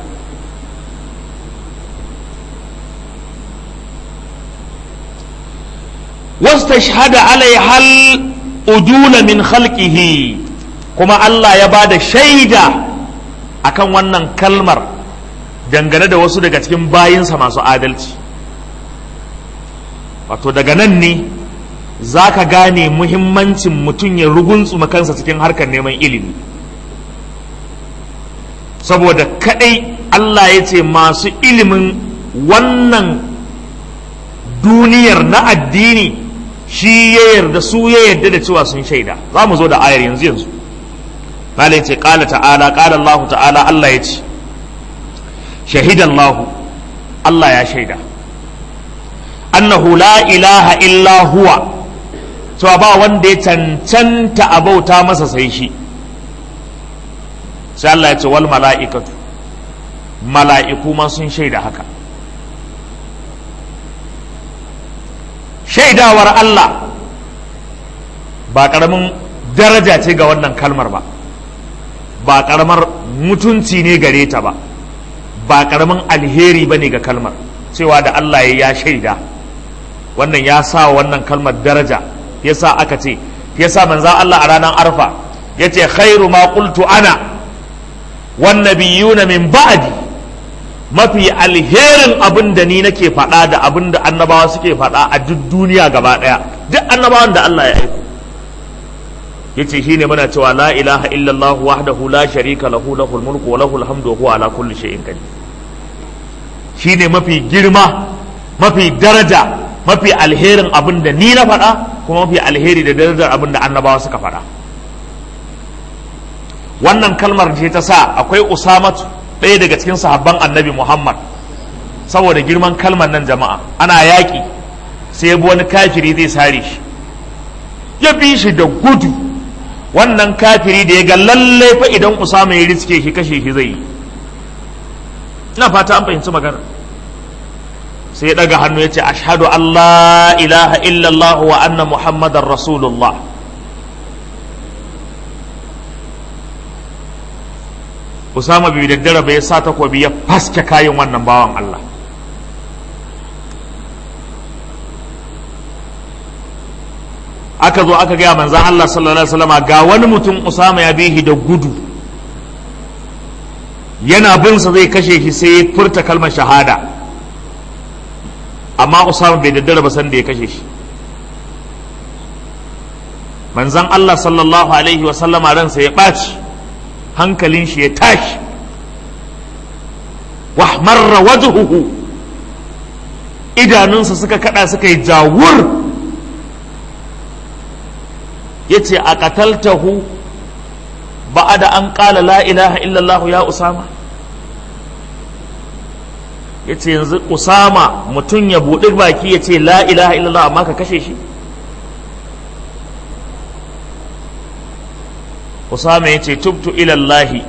wastashhada alaiha al-udula min khalqihi, kuma Allah ya bada shaida akan wannan kalmar dangane da wasu daga cikin bayinsa masu adalci. Wato daga nan ne za ka gane muhimmancin mutum ya ruguntsuma kansa cikin harkar neman ilimi, saboda kadai Allah ya ce masu ilimin wannan duniyar na addini shi ya yarda su ya yarda da cewa sun shaida. Za mu zo da ayar yanzu. Malai ce ƙala ta'ala, ƙala Allah ta'ala, Allah ya ce shahidallahu, Allah ya shaida, annahu la ilaha illa huwa, cewa ba wanda ya cancanta a bauta masa sai shi. Sai Allah ya ce wal mala'ikatu, mala'iku ma sun shaida haka. Shaidawar Allah ba ƙaramin daraja ce ga wannan kalmar ba, ba ƙaramar mutunci ne gare ta ba, ba ƙaramin alheri ba ne ga kalmar, cewa da Allah ya shaida. Wannan ya sa wannan kalmar daraja, ya sa aka ce, ya sa manzan Allah a ranar arfa ya ce khairu ma qultu ana wan nabiyuna min ba'di, mafi alherin abin da ni nake faɗa da abin da annabawa suke faɗa a duk duniya gaba ɗaya, duk annabawan da Allah ya aiko. Yace shine muna cewa la ilaha illallah wahdahu la sharika lahu, lahul mulku wa lahul hamdu wa huwa ala kulli shay'in qadir. Shine mafi girma, mafi daraja, mafi alherin abin da ni na faɗa, kuma mafi alheri da darajar abin da annabawa suka faɗa. Wannan kalmar ce ta sa akwai Usamatu, ɗaya daga cikin sahabban annabi Muhammad, saboda girman kalmar nan jama'a, ana yaƙi sai bi wani kafiri zai sare shi, ya bi shi da gudu. Wannan kafiri da ya ga lallai fa idan Usama ya riske shi kashe shi zai yi, ina fata an fahimci magana, sai ya ɗaga hannu ya ce ashhadu an la ilaha illallah wa anna muhammadar rasulullah. Usama bai daddara bai sa takobi ya faske kayan wannan bawan Allah. Aka zo aka gaya manzan Allah sallallahu alaihi wasallam ga wani mutum Usama ya bihi da gudu, yana bin sa zai kashe shi sai ya furta kalmar shahada, amma Usama bai daddara ba san da ya kashe shi. Manzan Allah sallallahu alaihi wasallam ransa ya ɓaci, hankalin shi ya tashi, wahmarra wajhuhu, idanunsa suka kada suka yi jawur. Yace a qataltahu ba'da an qala la ilaha illallah ya Usama. Yace yanzu Usama mutum ya buɗi baki ya ce la ilaha illallah amma ka kashe shi? Usama ya ce tubtu ilallahi,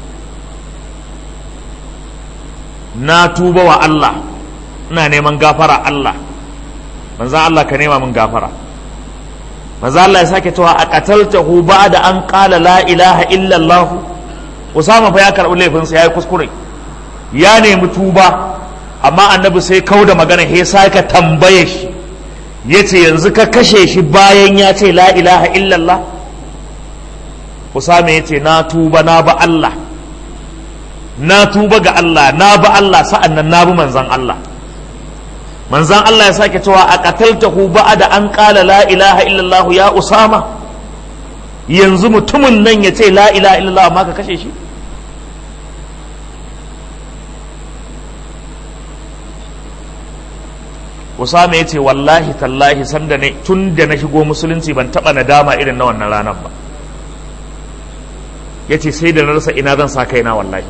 na tuba wa Allah, ina neman gafara Allah. Manzan Allah ka nema min gafara. Manzan Allah ya sake cewa a qataltahu ba'da an qala la ilaha illallah. Usama fa ya karɓi laifinsa, ya yi kuskure, ya nemi tuba, amma annabi sai kau da magana, ya sake tambaye shi, ya ce yanzu ka kashe shi bayan ya ce la ilaha illallah? Usama ya ce na tuba, na ba Allah, na tuba ga Allah, na ba Allah, sa'an nan na bi manzan Allah. Manzan Allah ya sake cewa a qataltahu ba'da an qala la ilaha illallah ya Usama, yanzu mutumin nan ya ce la ilaha illallah amma ka kashe shi? Usama ya ce wallahi tallahi sanda ne tun da na shigo musulunci ban taɓa nadama irin na wannan ranar ba. Ya ce sai da na rasa ina zan sa kaina wallahi.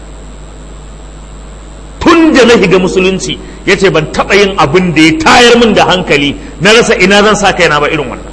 Tun da na shiga musulunci ya ce ban taɓa yin abin da ya tayar min da hankali na rasa ina zan sa kaina ba irin wannan.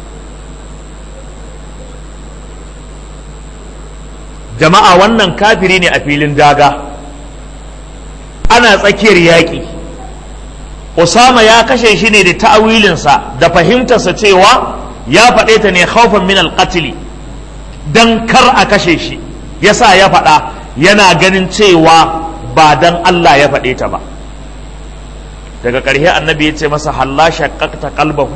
Jama'a wannan kafiri ne a filin daga, ana tsakiyar yaƙi. Usama ya kashe shi ne da ta'awilinsa da fahimtarsa cewa ya faɗe ta ne khawfan min al-qatl, dan kar a kashe shi yasa ya faɗa, yana ganin cewa ba dan Allah ya faɗe ta ba. Daga ƙarshe annabi ya ce masa halla shaqqaqta qalbahu,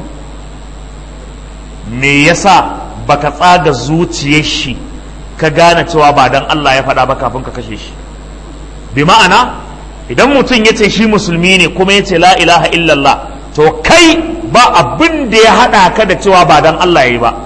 me yasa baka tsaga zuciyar shi ka gane cewa ba dan Allah ya faɗa ba kafin ka kashe shi? Bi ma'ana idan mutum ya ce shi musulmi ne kuma ya ce la ilaha illallah, to kai ba abin da ya haɗa ka da cewa ba dan Allah ya yi ba.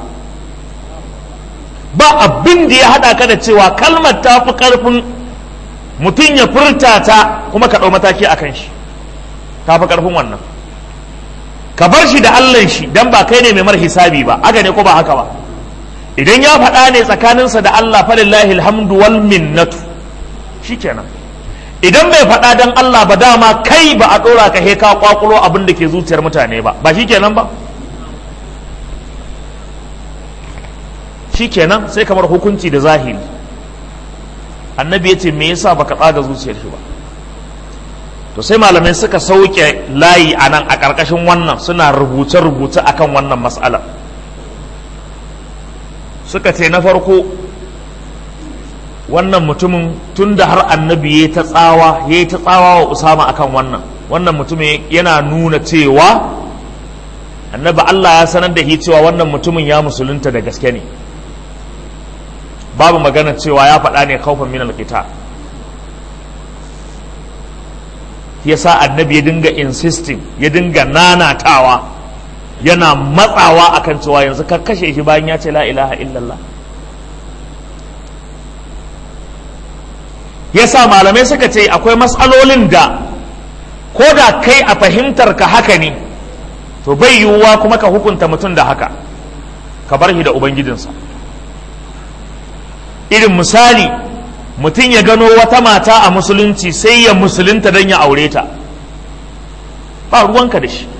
Ba abin da ya haɗa ka da cewa kalmar ta fi ƙarfin mutum ya furta ta kuma ka ɗau mataki a kan shi, ta fi ƙarfin wannan. Ka bar shi da Allahn shi dan ba kai ne mai mar hisabi ba, haka ne ko ba haka ba? Idan ya faɗa ne tsakaninsa da Allah falillahi alhamdu wal minnatu, shikenan. Idan bai faɗa dan Allah ba, dama kai ba a ɗora ka ka kwakulo abin da ke zuciyar mutane ba, ba shikenan ba? Shikenan sai kamar hukunci da zahiri. Annabi ya ce me yasa baka tsaga zuciyar shi ba? To sai malamai suka sauke layi a nan a ƙarƙashin wannan, suna rubuce-rubuce akan wannan mas'alar. Suka ce na farko, wannan mutumin tun da har annabi ya ta tsawa wa Usama akan wannan mutumin yana nuna cewa annabi Allah ya sanar da shi cewa wannan mutumin ya musulunta da gaske ne, babu magana cewa ya faɗa ne kaufan min alqital. Yasa annabi ya dinga insisting, ya dinga nanatawa, yana matsawa akan cewa yanzu ka kashe shi bayan ya ce la ilaha illallah. Yasa malamai suka ce akwai matsalolin da ko da kai a fahimtar ka haka ne, to bai yiwuwa kuma ka hukunta mutum da haka, ka bar shi da ubangijinsa. Irin misali, mutum ya gano wata mata a musulunci sai ya musulunta don ya aure ta, ba ruwanka da shi.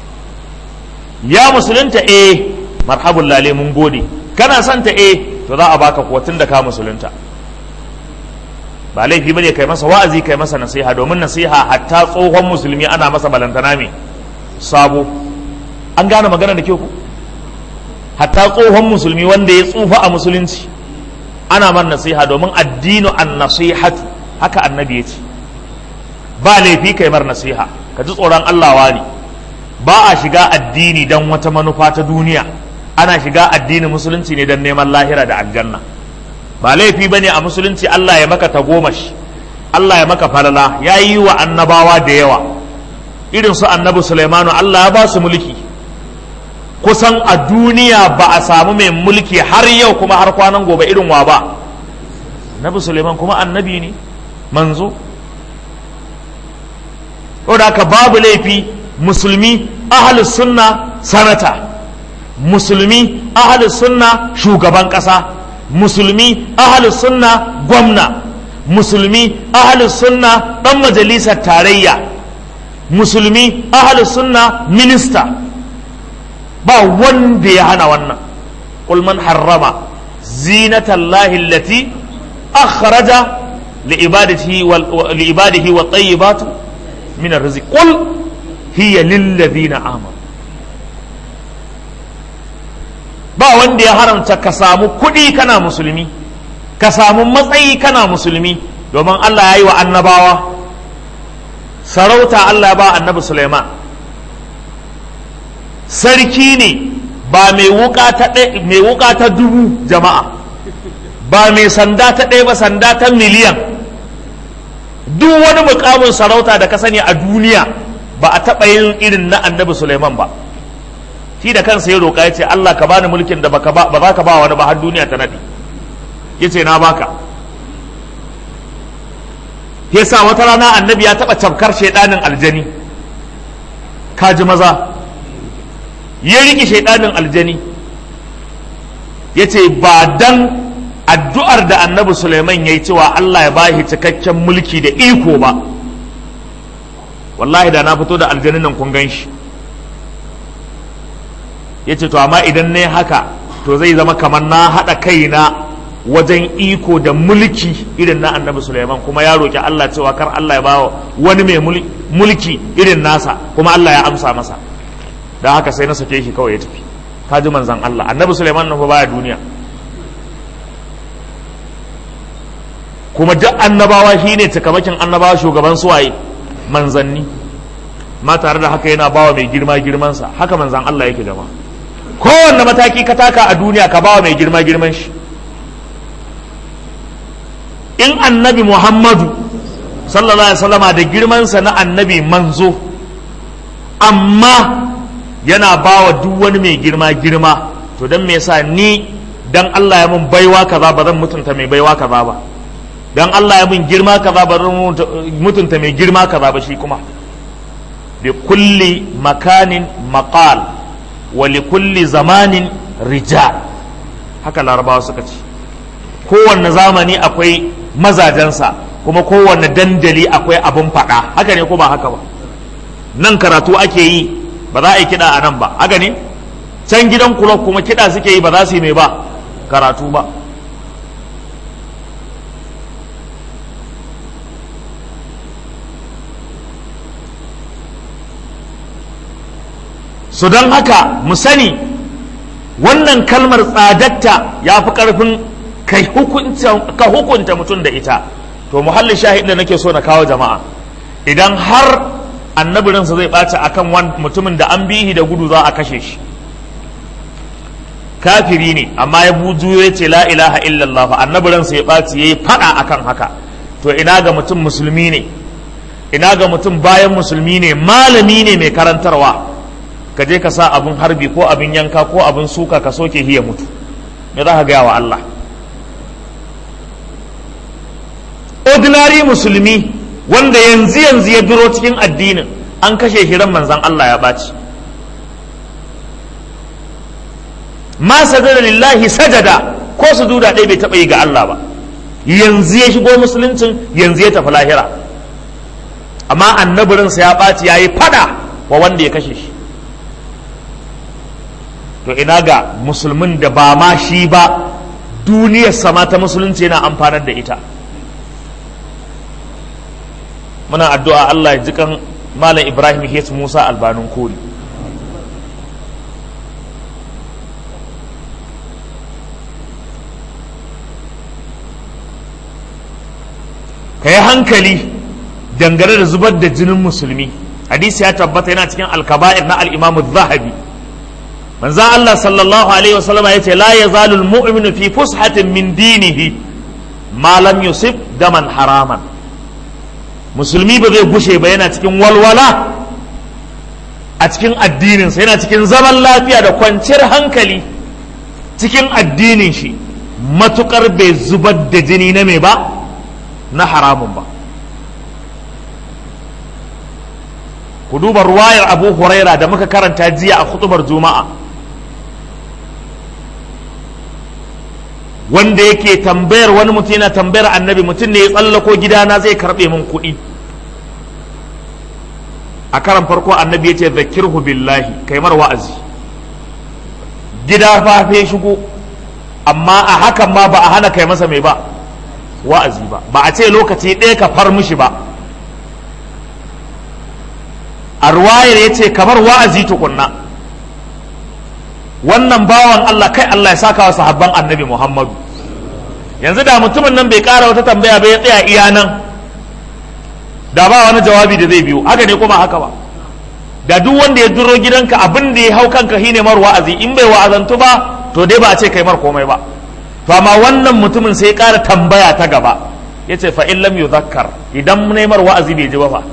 Ya musulunta marhabun lale mun gode, kana santa to za a baka kuwa tun da ka musulunta. Ba laifi bane kai masa wa'azi, kai masa nasiha, domin nasiha hatta tsohon musulmi ana masa balantana me sabo. An gane magana da kyau ku? Hatta tsohon musulmi wanda ya tsufa a musulunci ana man nasiha, domin addinu an nasihatu, haka annabi ya ce. Ba laifi kai mar nasiha, ka ji tsoron Allah wani. Ba a shiga addini don wata manufa ta duniya, ana shiga addinin musulunci ne don neman lahira da aljanna. Ba laifi ba ne a musulunci Allah ya maka tagomashi, Allah ya maka falala, ya yi wa annabawa da yawa. Irin su annabi Sulaimanu Allah ya ba su mulki, kusan a duniya ba a samu mai mulki har yau kuma har kwanan gobe irin wa ba. Annabi Sulaiman kuma annabi ne, manzo. saboda haka babu laifi musulmi ahlus sunna sanata, musulmi ahlus sunna shugaban ƙasa, musulmi ahlus sunna gwamna, musulmi ahlus sunna ɗan majalisar tarayya, musulmi ahlus sunna minista. ba wanda ya hana wannan. qul man harrama zinatallahi allati akhraja liibadihi wa tayyibatu min arrizq qul hiya lilladhina amanu. ba wanda ya haramta ka samu kuɗi kana musulmi, ka samu matsayi kana musulmi, domin Allah ya yi wa annabawa sarauta. Allah ba annabi Sulaiman sarki ne, ba mai wuka ta dubu jama'a, ba mai sanda ta ɗaya ba, sanda ta miliyan. duk wani mukamin sarauta da ka sani a duniya ba a taɓa yin irin na annabi Sulaiman ba. shi da kansa ya roƙa ya ce Allah ka bani mulkin da ba za ka ba wani ba har duniya ta naɗe. ya ce na baka. ya sa wata rana annabi ya taɓa cafkar shaiɗanin aljani, kaji maza, ya riƙe shaiɗanin aljani. ya ce ba dan addu'ar da annabi Sulaiman ya yi cewa Allah ya bashi cikakken mulki da iko ba, wallahi da na fito da aljanin nan kun gan shi. ya ce to amma idan na yi haka to zai zama kamar na haɗa kaina wajen iko da mulki irin na annabi Sulaiman, kuma ya roƙi Allah cewa kar Allah ya bawa wani mai mulki irin nasa, kuma Allah ya amsa masa. da haka sai na sake shi kawai ya tafi. ka ji manzan Allah, annabi Sulaiman nan fa baya duniya, kuma duk annabawa shi ne cikamakin annabawa, shugaban suwaye manzanni, ma tare da haka yana bawa mai girma girmansa. haka manzan Allah yake jama'a. kowanne mataki ka taka a duniya ka bawa mai girma girman shi. in annabi Muhammadu sallallahu alaihi wasallama da girmansa na annabi manzo, amma yana bawa duk wani mai girma girma, to dan me yasa ni dan Allah ya mun baiwa kaza ba zan mutunta mai baiwa kaza ba, dan Allah ya mun girma kaza ba zan mutunta mai girma kaza ba. shi kuma bi kulli makanin maqal wa li kulli zamanin rijal, haka larabawa suka ce. kowanne zamani akwai mazajensa, kuma kowanne dandali akwai abin faɗa. haka ne ko ba haka ba? nan karatu ake yi, ba za a yi kiɗa a nan ba, haka ne? can gidan kulob kuma kiɗa suke yi, ba za su yi mai ba, karatu ba. so don haka mu sani wannan kalmar tsadatta ya fi ƙarfin ka hukunta mutum da ita. to muhallin shahid da nake so na kawo jama'a, idan har annabirinsa zai ɓaci akan mutumin da an bihi da gudu za a kashe shi, kafiri ne amma ya buju ya ce la ilaha illallah, annabirinsa ya ɓaci ya yi faɗa akan haka, to ina ga mutum musulmi ne, ina ga mutum bayan musulmi ne, malami ne mai karantarwa, ka je ka sa abin harbi ko abin yanka ko abin suka ka soke hiya mutu, me za ka gaya wa Allah? ordinary musulmi wanda yanzu ya biro cikin addinin, an kashe hiran manzan Allah ya ɓaci. ma sajada lillahi sajada, ko sujuda ɗaya bai taɓa yi ga Allah ba, yanzu ya shigo musuluncin, yanzu ya tafi lahira, amma annabirinsa ya ɓaci ya yi fada wa wanda ya kashe shi. to ina ga musulmin da ba ma shi ba, duniyar sama ta musulunci yana amfanar da ita. muna addu'a Allah ya jikan Malam Ibrahim Hes Musa Albanin Kori. ka yi hankali dangane da zubar da jinin musulmi. hadisi ya tabbata yana cikin alkaba'ir na al'imamu zahabi. manzan Allah sallallahu alaihi wasallama ya ce la ya zalul mu'minu fi fushatin min dinihi ma lam yusib daman haraman. musulmi ba zai gushe ba yana cikin walwala a cikin addininsa, yana cikin zaman lafiya da kwanciyar hankali cikin addinin shi, matukar bai zubar da jini na mai ba, na haramun ba. ku duba ruwayar Abu Huraira da muka karanta jiya a khutubar Juma'a, wanda yake tambayar wani mutum, yana tambayar annabi, mutum ne ya tsallako gidana zai karɓe min kuɗi. A karan farko annabi ya ce zakirhu billahi, kai mar wa'azi. Gida fafe shigo, amma a hakan ma ba a hana kai masa mai ba wa'azi ba, ba a ce lokaci ɗaya ka far mishi ba. A ruwayar ya ce kamar wa'azi tukunna. Wannan bawan Allah, kai Allah ya saka wa sahabban annabi Muhammadu. Yanzu da mutumin nan bai ƙara wata tambaya ba, ya tsaya iya nan, da ba wani jawabi da zai biyo. Haka ne kuma haka ba, da duk wanda ya duro gidanka abin da ya hau kanka shine mar wa'azi, in bai wa'azantu ba to dai ba a ce kai mar komai ba. To amma wannan mutumin sai ƙara tambaya ta gaba, ya ce fa in lam yuzakkar, idan mar wa'azi bai ji ba fa,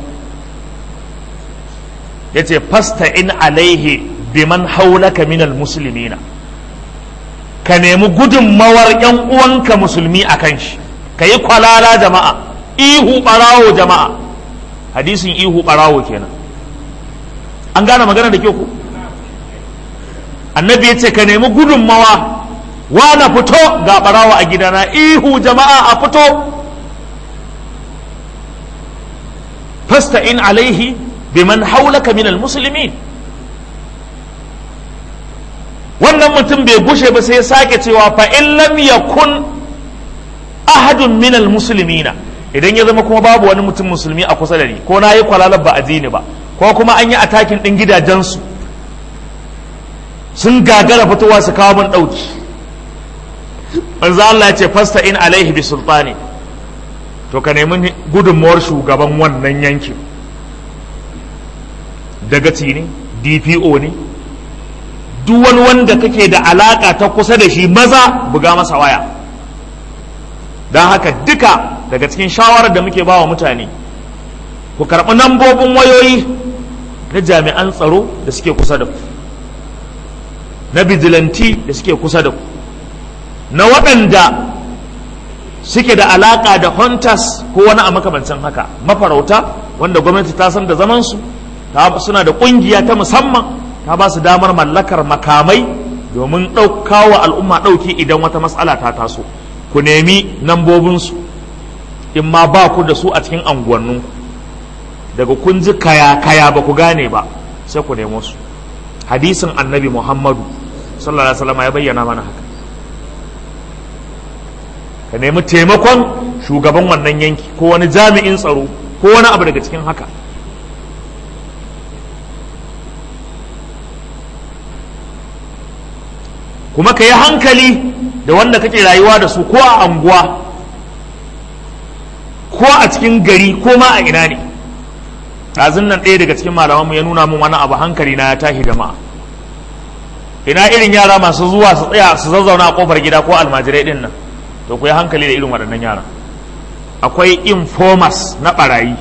ya ce fasta in alaihi biman haulaka minal muslimina, ka nemi gudunmawar yan uwanka musulmi a kan shi, ka yi kwalala jama'a, ihu ɓarawo jama'a. Hadisin ihu ɓarawo kenan. An gane magana da ke ku? Annabi ya ce ka nemi gudunmawa, wa na fito ga ɓarawo a gidana, ihu jama'a a fito. Fasta in alaihi biman haulaka minal muslimin. Wannan mutum bai gushe ba sai ya sake cewa fa in lam yakun ahadun minal muslimina, idan ya zama kuma babu wani mutum musulmi a kusa da ni, ko na yi kwalalar ba a ji ni ba, ko kuma an yi atakin ɗin gidajensu sun gagara fitowa su kawo min ɗauki, manzo Allah ya ce fasta in alaihi bi sultani, to ka nemi gudunmawar shugaban wannan yankin, dagaci ne, DPO ne, duk wani wanda kake da alaka ta kusa da shi, maza buga masa waya. Don haka duka daga cikin shawarar da muke ba wa mutane, ku karɓi nambobin wayoyi na jami'an tsaro da suke kusa da ku, na bijilanti da suke kusa da ku, na waɗanda suke da alaƙa da hunters ko wani a makamancin haka, mafarauta wanda gwamnati ta san da zamansu, suna da ƙungiya ta musamman, ta ba su damar mallakar makamai domin kawo al'umma ɗauki idan wata matsala ta taso. Ku nemi nambobinsu, in ma ba ku da su a cikin anguwanninku, daga kun ji kaya ba ku gane ba sai ku nemo su. Hadisin annabi Muhammadu sallallahu alaihi wasallam ya bayyana mana haka. Ka nemi taimakon shugaban wannan yanki ko wani jami'in tsaro ko wani abu daga cikin haka. Kuma ka yi hankali da wanda kake rayuwa da su, ko a anguwa ko a cikin gari ko ma a ina ne. ɗazun nan ɗaya daga cikin malamanmu ya nuna min wani abu, hankali na ya tashi jama'a. Ina irin yara masu zuwa su tsaya su zazzauna a kofar gida ko almajirai din nan, to ku yi hankali da irin waɗannan yara. Akwai informers na ɓarayi,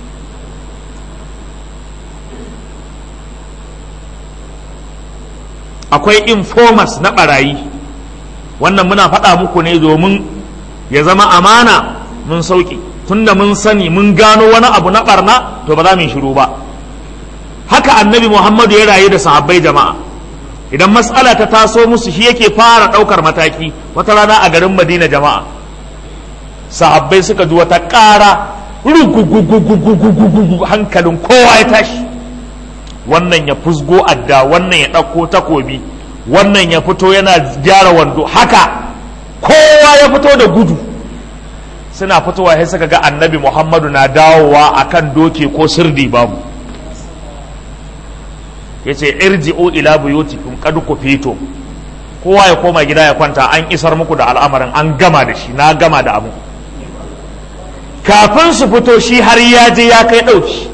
akwai informers na ɓarayi. Wannan muna faɗa muku ne domin ya zama amana mun sauki, tunda mun sani mun gano wani abu na ɓarna, to ba za mu yi shiru ba. Haka annabi Muhammadu ya rayu da sahabbai jama'a. Idan mas'ala ta taso musu shi yake fara ɗaukar mataki. Wata rana a garin Madina jama'a, sahabbai suka ji wata ƙara, rugugugugugugugugu, hankalin kowa ya tashi. Wannan ya fusgo adda, wannan ya ɗauko takobi, wannan ya fito yana gyara wando, haka kowa ya fito da gudu. Suna fitowa sai suka ga annabi Muhammadu na dawowa akan doki ko sirdi babu. Yace irji'u ila buyutikum qad kufitum, kowa ya koma gida ya kwanta, an isar muku da al'amarin, an gama da shi, na gama da abu. Kafin su fito shi har ya je ya kai ɗauki.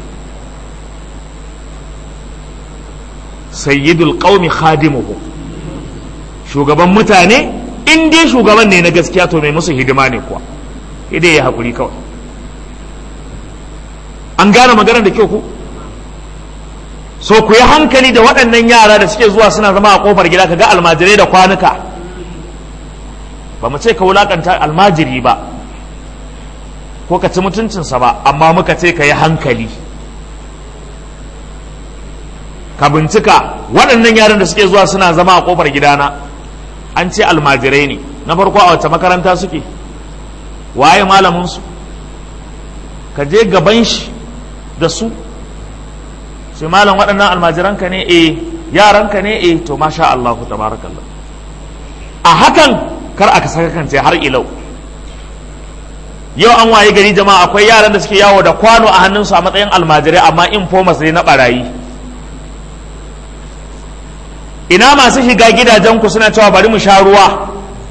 Sayyidul qaumi khadimuhu, shugaban mutane, in dai shugaban ne na gaskiya to mai musu hidima ne kuwa, idai ya hakuri kawai. An gane maganar da kyau ku? So ku yi hankali da waɗannan yara da suke zuwa suna zama a kofar gida, ka ga almajirai da kwanuka. Ba mu ce ka wulakanta almajiri ba ko ka ci mutuncinsa ba, amma muka ce ka yi hankali. ka bincika waɗannan yaran da suke zuwa suna zama a ƙofar gidana an ce almajirai ne. Na farko a wace makaranta suke, waye malaminsu, ka je gaban shi da su sai malam waɗannan almajiranka ne yaranka ne to masha Allah tabarakallah. A hakan kar aka saka kance har ilau. Yau an waye gari jama'a akwai yaran da suke yawo da kwano a hannunsu a matsayin almajirai amma informers ne na barayi. Ina masu shiga gidajenku suna cewa bari mu sha ruwa,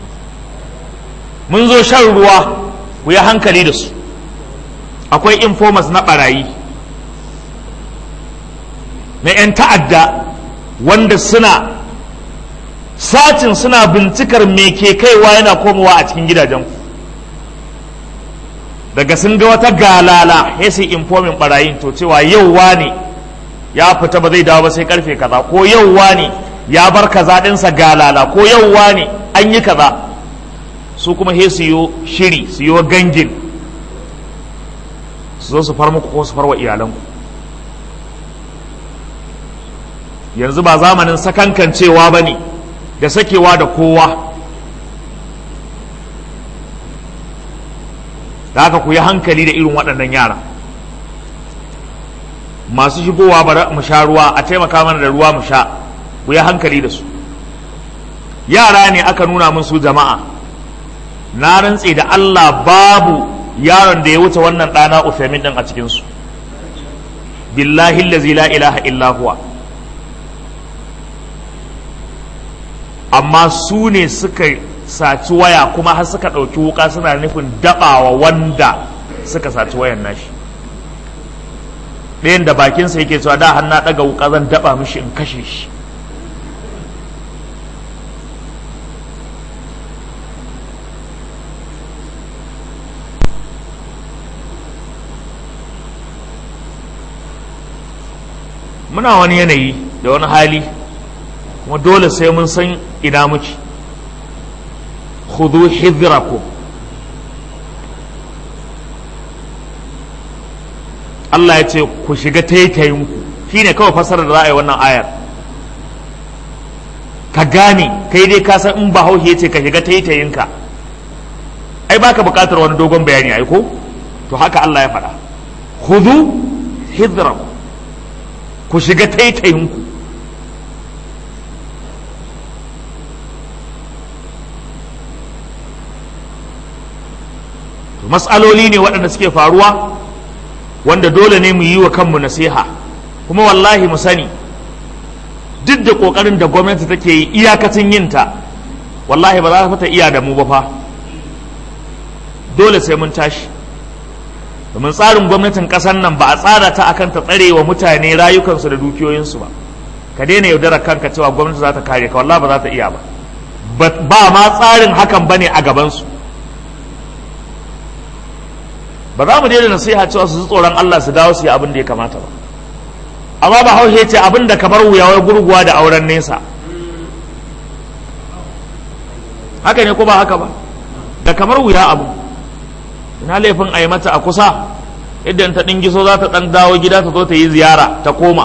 mun zo shan ruwa, ku yi hankali da su. Akwai informers na barayi, na 'yan ta'adda wanda suna sacin, suna bincikar me ke kaiwa yana komowa a cikin gidajenku. Daga sun ga wata galala ya sai informin barayin to cewa yauwa ne ya fita ba zai dawo ba sai karfe kaza, ko yauwa ne ya bar kaza ɗinsa galala, ko yauwa ne an yi kaza. Su kuma he su yi shiri, su yi gangin, su zo su far muku ko su farwa iyalanku. Yanzu ba zamanin sakankancewa ba ne da sakewa da kowa. Da haka ku yi hankali da irin waɗannan yara masu shigowa, bari mu sha ruwa, a taimaka mana da ruwa mu sha, ku yi hankali da su. Yara ne aka nuna min su jama'a, na rantse da Allah babu yaron da ya wuce wannan ɗana Uthaymin ɗin a cikinsu, billahi allazi la ilaha illa huwa. Amma su ne suka saci waya kuma har suka ɗauki wuka suna nufin daɓawa wanda suka saci wayan nashi. ɗayan da bakinsa yake cewa da har na ɗaga wuka zan daɓa mishi in kashe shi. Muna wani yanayi da wani hali kuma dole sai mun san ina muke. khudhu hidrakum, Allah ya ce ku shiga taitayinku, shine kawai fasarar da za a yi wannan ayar. Ka gane kai dai ka san in Bahaushe ya ce ka shiga taitayinka, ai baka bukatar wani dogon bayani ai ko? To haka Allah ya faɗa, khudhu hidrakum, ku shiga taitayinku. Mas'aloli ne waɗanda suke faruwa wanda dole ne mu yi wa kanmu nasiha, kuma wallahi mu sani duk da ƙoƙarin da gwamnati take yi iyakacin yinta, wallahi ba za ta iya da mu ba fa. Dole sai mun tashi, domin tsarin gwamnatin ƙasar nan ba a tsara ta akan ta tsare wa mutane rayukansu da dukiyoyinsu ba. Ka daina yaudarar kanka cewa gwamnati za ta kare ka, wallahi ba za ta iya ba. Ba ma tsarin hakan bane a gabansu. Ba za mu daina nasiha cewa su ji tsoron Allah su dawo su yi abin da ya kamata ba. Amma ba haushe ce abin da kamar wuyawar gurguwa da auren nesa. Haka ne ko ba haka ba? Da kamar wuya abu. Ina laifin a yi mata a kusa, idan ta ɗingiso za ta ɗan dawo gida ta zo ta yi ziyara ta koma.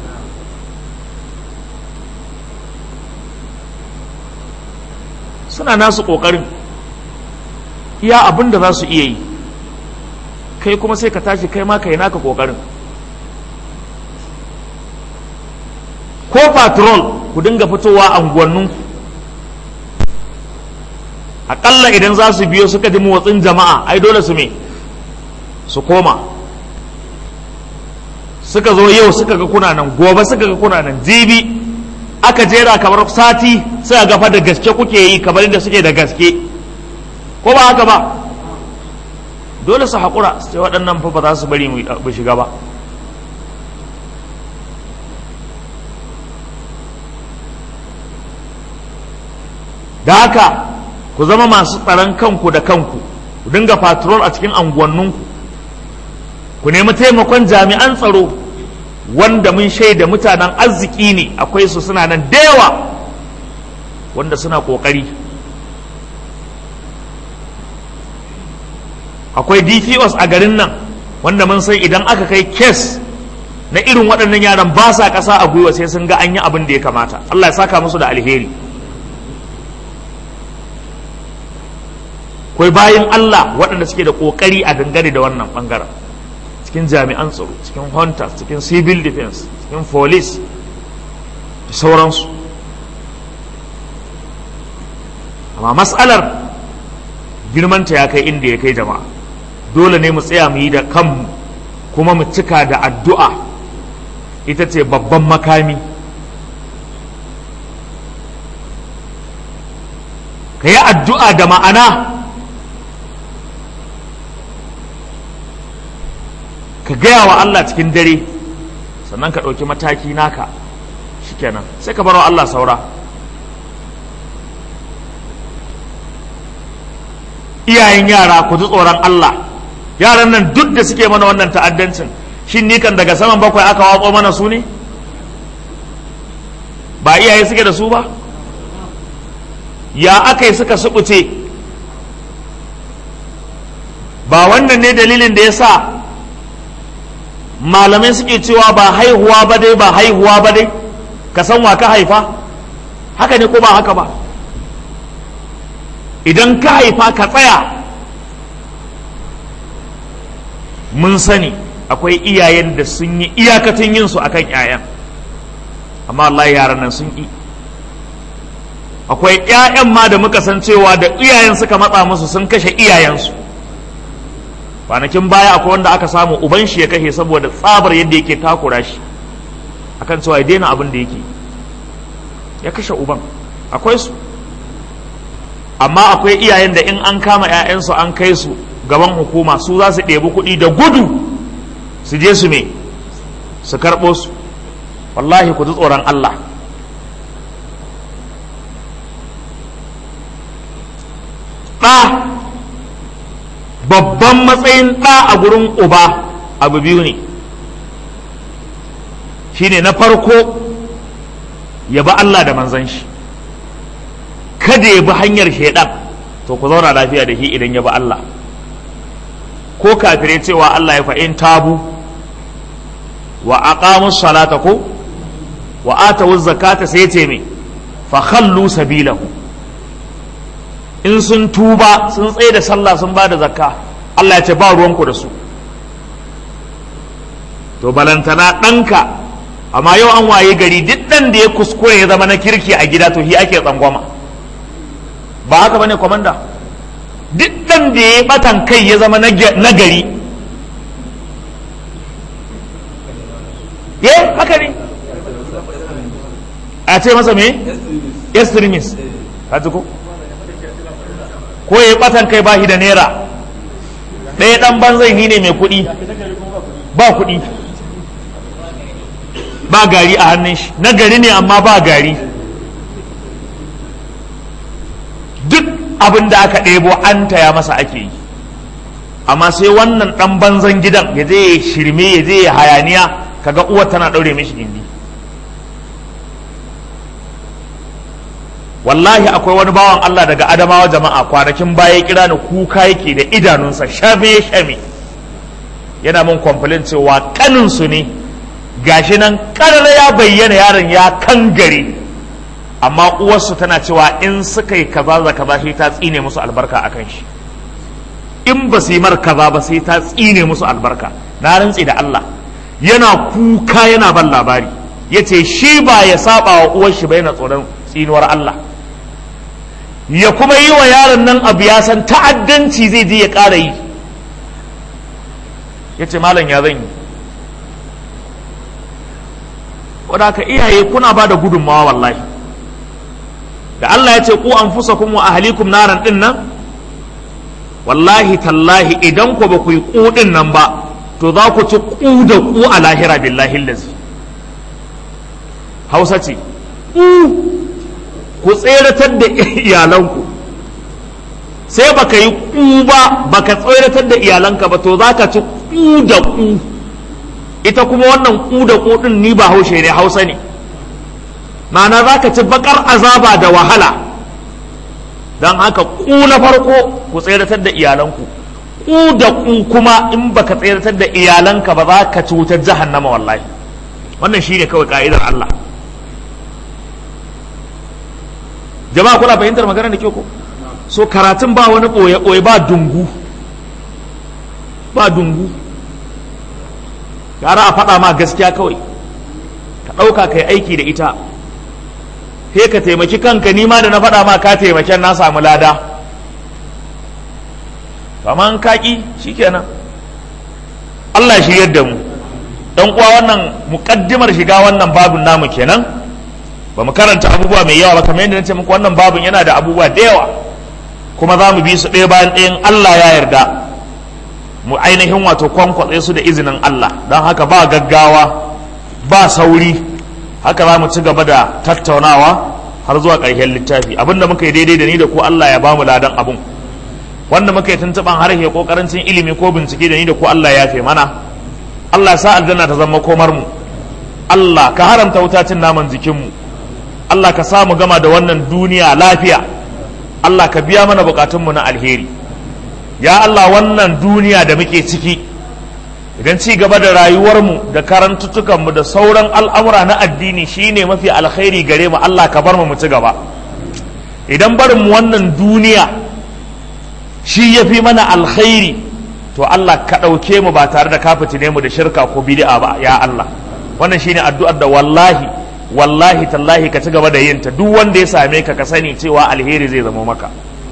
Suna nasu ƙoƙarin iya abin da za su iya yi, kai kuma sai ka tashi kai ma ka yi naka ƙoƙarin. Ko patrol ku dinga fitowa anguwanninku, aƙalla idan za su biyo suka ji motsin jama'a ai dole su me su koma. Suka zo yau suka ga kuna nan, gobe suka ga kuna nan, jibi aka jera kamar sati suka gafa da gaske kuke yi kamar inda suke da gaske, ko ba haka ba? Dole su haƙura su ce waɗannan fa ba za su bari mu shiga ba. Da haka ku zama masu tsaron kanku da kanku, ku dinga patrol a cikin anguwanninku, ku nemi taimakon jami'an tsaro wanda mun shaida mutanen arziki ne, akwai su suna nan da yawa wanda suna ƙoƙari. Akwai DPOs a garin nan wanda mun san idan aka kai kes na irin waɗannan yaran ba sa ƙasa a gwiwa sai sun ga an yi abin da ya kamata. Allah ya saka musu da alheri. Akwai bayan Allah waɗanda suke da ƙoƙari a dangane da wannan ɓangaren, cikin jami'an tsaro, cikin hunters, cikin civil defense, cikin police da sauransu. Amma mas'alar girmanta ya kai inda ya kai jama'a, dole ne mu tsaya mu yi da kanmu kuma mu cika da addu'a, ita ce babban makami. Ka yi addu'a da ma'ana, ka gaya wa Allah cikin dare, sannan ka ɗauki mataki naka, shikenan sai ka bar wa Allah saura. Iyayen yara ku ji tsoron Allah. Yaran nan duk da suke mana wannan ta'addancin, shin ni kan daga saman bakwai aka watso mana su ne? Ba iyaye suke da su ba? Ya aka yi suka suɓuce? Ba wannan ne dalilin da ya sa malamai suke cewa ba haihuwa ba dai, ba haihuwa ba dai, ka san wa ka haifa? Haka ne ko ba haka ba? Idan ka haifa ka tsaya. Mun sani akwai iyayen da sun yi iyakacin yin su akan 'ya'yan, amma Allah yaran nan sun yi. Akwai 'ya'yan ma da muka san cewa da iyayen suka matsa musu sun kashe iyayensu. Kwanakin baya akwai wanda aka samu uban shi ya kashe saboda tsabar yadda yake takura shi akan cewa ya daina abin da yake, ya kashe uban. Akwai su. Amma akwai iyayen da in an kama 'ya'yansu an kai su gaban hukuma, su za su ɗebi kuɗi da gudu su je su me su karɓo su. Wallahi ku ji tsoron Allah. Ɗa, babban matsayin ɗa a gurin uba abu biyu ne. Shine na farko ya bi Allah da manzon shi, kada ya bi hanyar shaidan, to ku zauna lafiya da shi idan ya bi Allah. Ko kafirai cewa Allah ya fa'in tabu wa aqamus salata ko wa atawuz zakata, sai ce me fa khallu sabilahu. In sun tuba sun tsaye da sallah sun ba da zakka, Allah ya ce ba ruwanku da su. To balantana ɗanka, amma yau an waye gari duk ɗan da ya kuskure ya zama na kirki a gida to shi ake tsangwama. Ba haka bane komanda? Duk ɗan da ya batan kai ya zama na gari, haka ne, a ce masa me extremist, ka ji ko ya batan kai ba shi da naira ɗaya, ɗan banzai shi ne mai kuɗi, ba kuɗi, ba gari a hannun shi, na gari ne amma ba gari. Duk abin da aka ɗebo an taya masa ake yi, amma sai wannan ɗan banzan gidan ya je ya shirme, ya je ya hayaniya, kaga uwar tana ɗaure mishi gindi. Wallahi akwai wani bawan Allah daga Adamawa jama'a, kwanakin baya kira ni kuka yake da idanunsa shame yana min complain cewa kaninsu ne gashi nan ƙarar ya bayyana, yaron ya kangare, amma uwarsu tana cewa in suka yi kaza da kaza sai ta tsine musu albarka akan shi, in ba su yi mar kaza ba sai ta tsine musu albarka. Na rantse da Allah, yana kuka yana ban labari, yace shi ba ya saba wa uwar shi ba, yana tsoron tsinuwar Allah. Ya kuma yi wa yaron nan abu ya san ta'addanci zai je ya ƙara yi, yace malam ya zan yi. wadda ka iyaye kuna ba da gudunmawa wallahi. Da Allah ya ce ku anfusakum wa ahlikum naran din nan, wallahi tallahi idan ku ba ku yi kudin nan ba, to za ku ci ku da ku a lahira billahi lazi. Hausa ce ku tseratar da iyalanku, sai baka yi ku ba, baka tseratar da iyalanka ba, to za ka ci ku da ku. Ita kuma wannan ku da ku din ni ba haushe ne, Hausa ne, ma'ana za ka ci bakar azaba da wahala. Don haka ku na farko ku tseratar da iyalanku, ku da ku kuma in baka tseratar da iyalanka ba za ka ci wutar jahannama wallahi. wannan shine kawai ka'idar Allah. Jama'a kuna fahimtar magana da kyau ko? So karatun ba wani ɓoye-ɓoye, ba dungu gara a faɗa ma gaskiya kawai ka ɗauka ka yi aiki da ita, he ka taimaki kanka, nima da na faɗa ma ka taimaken na samu lada, kaman kaki shikenan. Allah shi yadda mu dan uwa, wannan muƙaddimar shiga wannan babun namu kenan. Ba mu karanta abubuwa mai yawa ba, kamar yadda nace muku wannan babun yana da abubuwa da yawa, kuma za mu bi su ɗaya bayan ɗayan Allah ya yarda, mu ainihin wato kwankwatse su da izinin Allah. Don haka ba gaggawa ba sauri, haka za mu ci gaba da tattaunawa har zuwa ƙarshen littafi. Abinda muka yi daidai da ni da ku Allah ya bamu ladan abun, wanda muka yi tuntuɓan harshe ko karancin ilimi ko bincike da ni da ku Allah ya fe mana. Allah ya sa aljanna ta zama komar mu. Allah ka haramta wutacin naman jikin mu. Allah ka sa mu gama da wannan duniya lafiya. Allah ka biya mana bukatunmu na alheri. Ya Allah, wannan duniya da muke ciki, idan ci gaba da rayuwarmu da karantuttukanmu da sauran al'amura na addini shine mafi alkhairi gare mu, Allah ka bar mu ci gaba. Idan barin mu wannan duniya shi ya fi mana alkhairi, to Allah ka ɗauke mu ba tare da ka fitine mu da shirka ko bid'a ba, ya Allah. Wannan shine addu'ar da wallahi tallahi ka ci gaba da yin ta. Duk wanda ya same ka sani cewa alheri zai zama maka.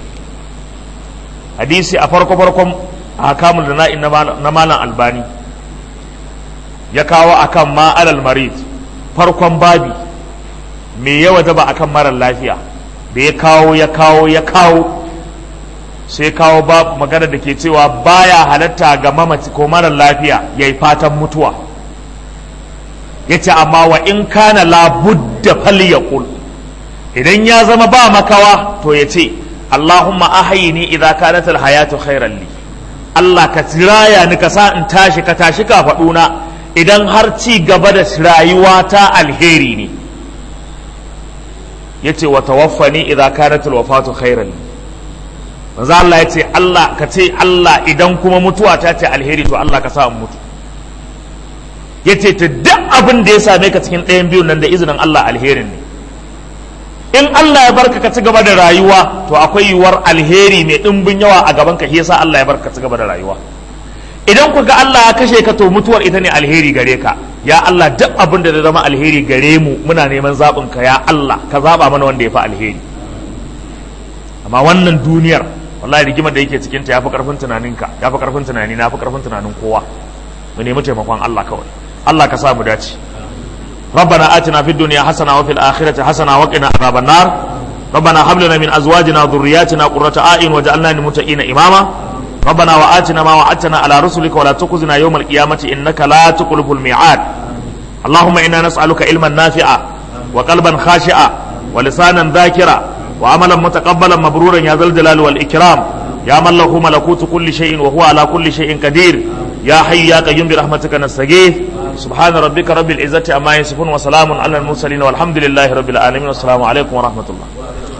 Hadisi a farkon ahkamul jana'i na malam Albani ya kawo akan ma alal marid, farkon babi me ya wajaba akan marar lafiya, da ya kawo sai kawo babu magana da ke cewa baya halatta ga mamaci ko marar lafiya yayi fatan mutuwa. Yace amma wa in kana labudda falyaqul, idan ya zama ba makawa to yace Allahumma ahyini idza kanat alhayatu khairan li, Allah ka tiraya ni ka sa in tashi ka faduna idan har ci gaba da rayuwa ta alheri ne. Yace wa tawaffani idza kanat alwafatu khairan li, manzo Allah yace Allah ka ce Allah idan kuma mutuwa ta ce alheri to Allah ka sa in mutu. Yace ta duk abin da ya same ka cikin ɗayan biyun nan da izinin Allah alherin ne. In Allah ya barka ka ci gaba da rayuwa to akwai yiwuwar alheri mai ɗimbin yawa a gaban ka, shi yasa Allah ya barka ka ci gaba da rayuwa. Idan ku ga Allah ya kashe ka to mutuwar ita ne alheri gare ka. Ya Allah, duk abin da zama alheri gare mu muna neman zaɓin ka, ya Allah ka zaɓa mana wanda ya fi alheri. Amma wannan duniyar wallahi rigimar da yake cikin ta yafi karfin tunaninka, yafi karfin tunani na, yafi karfin tunanin kowa. Mu nemi taimakon Allah kawai. Allah ka sa mu dace. ربنا آتنا في الدنيا حسنة وفي الآخرة حسنة وقنا عذاب النار. ربنا هب لنا من أزواجنا وذرياتنا قرة أعين واجعلنا للمتقين إماما. ربنا وآتنا ما وعدتنا على رسلك ولا تخزنا يوم القيامة إنك لا تخلف الميعاد. اللهم إنا نسألك علما نافعا وقلبا خاشعا ولسانا ذاكرا وعملا متقبلا مبرورا يا ذا الجلال والإكرام، يا من له ملكوت كل شيء وهو على كل شيء قدير، يا حي يا قيوم برحمتك نستغيث. سبحان ربك رب العزة عما يصفون وسلام على المرسلين والحمد لله رب العالمين والسلام عليكم ورحمة الله.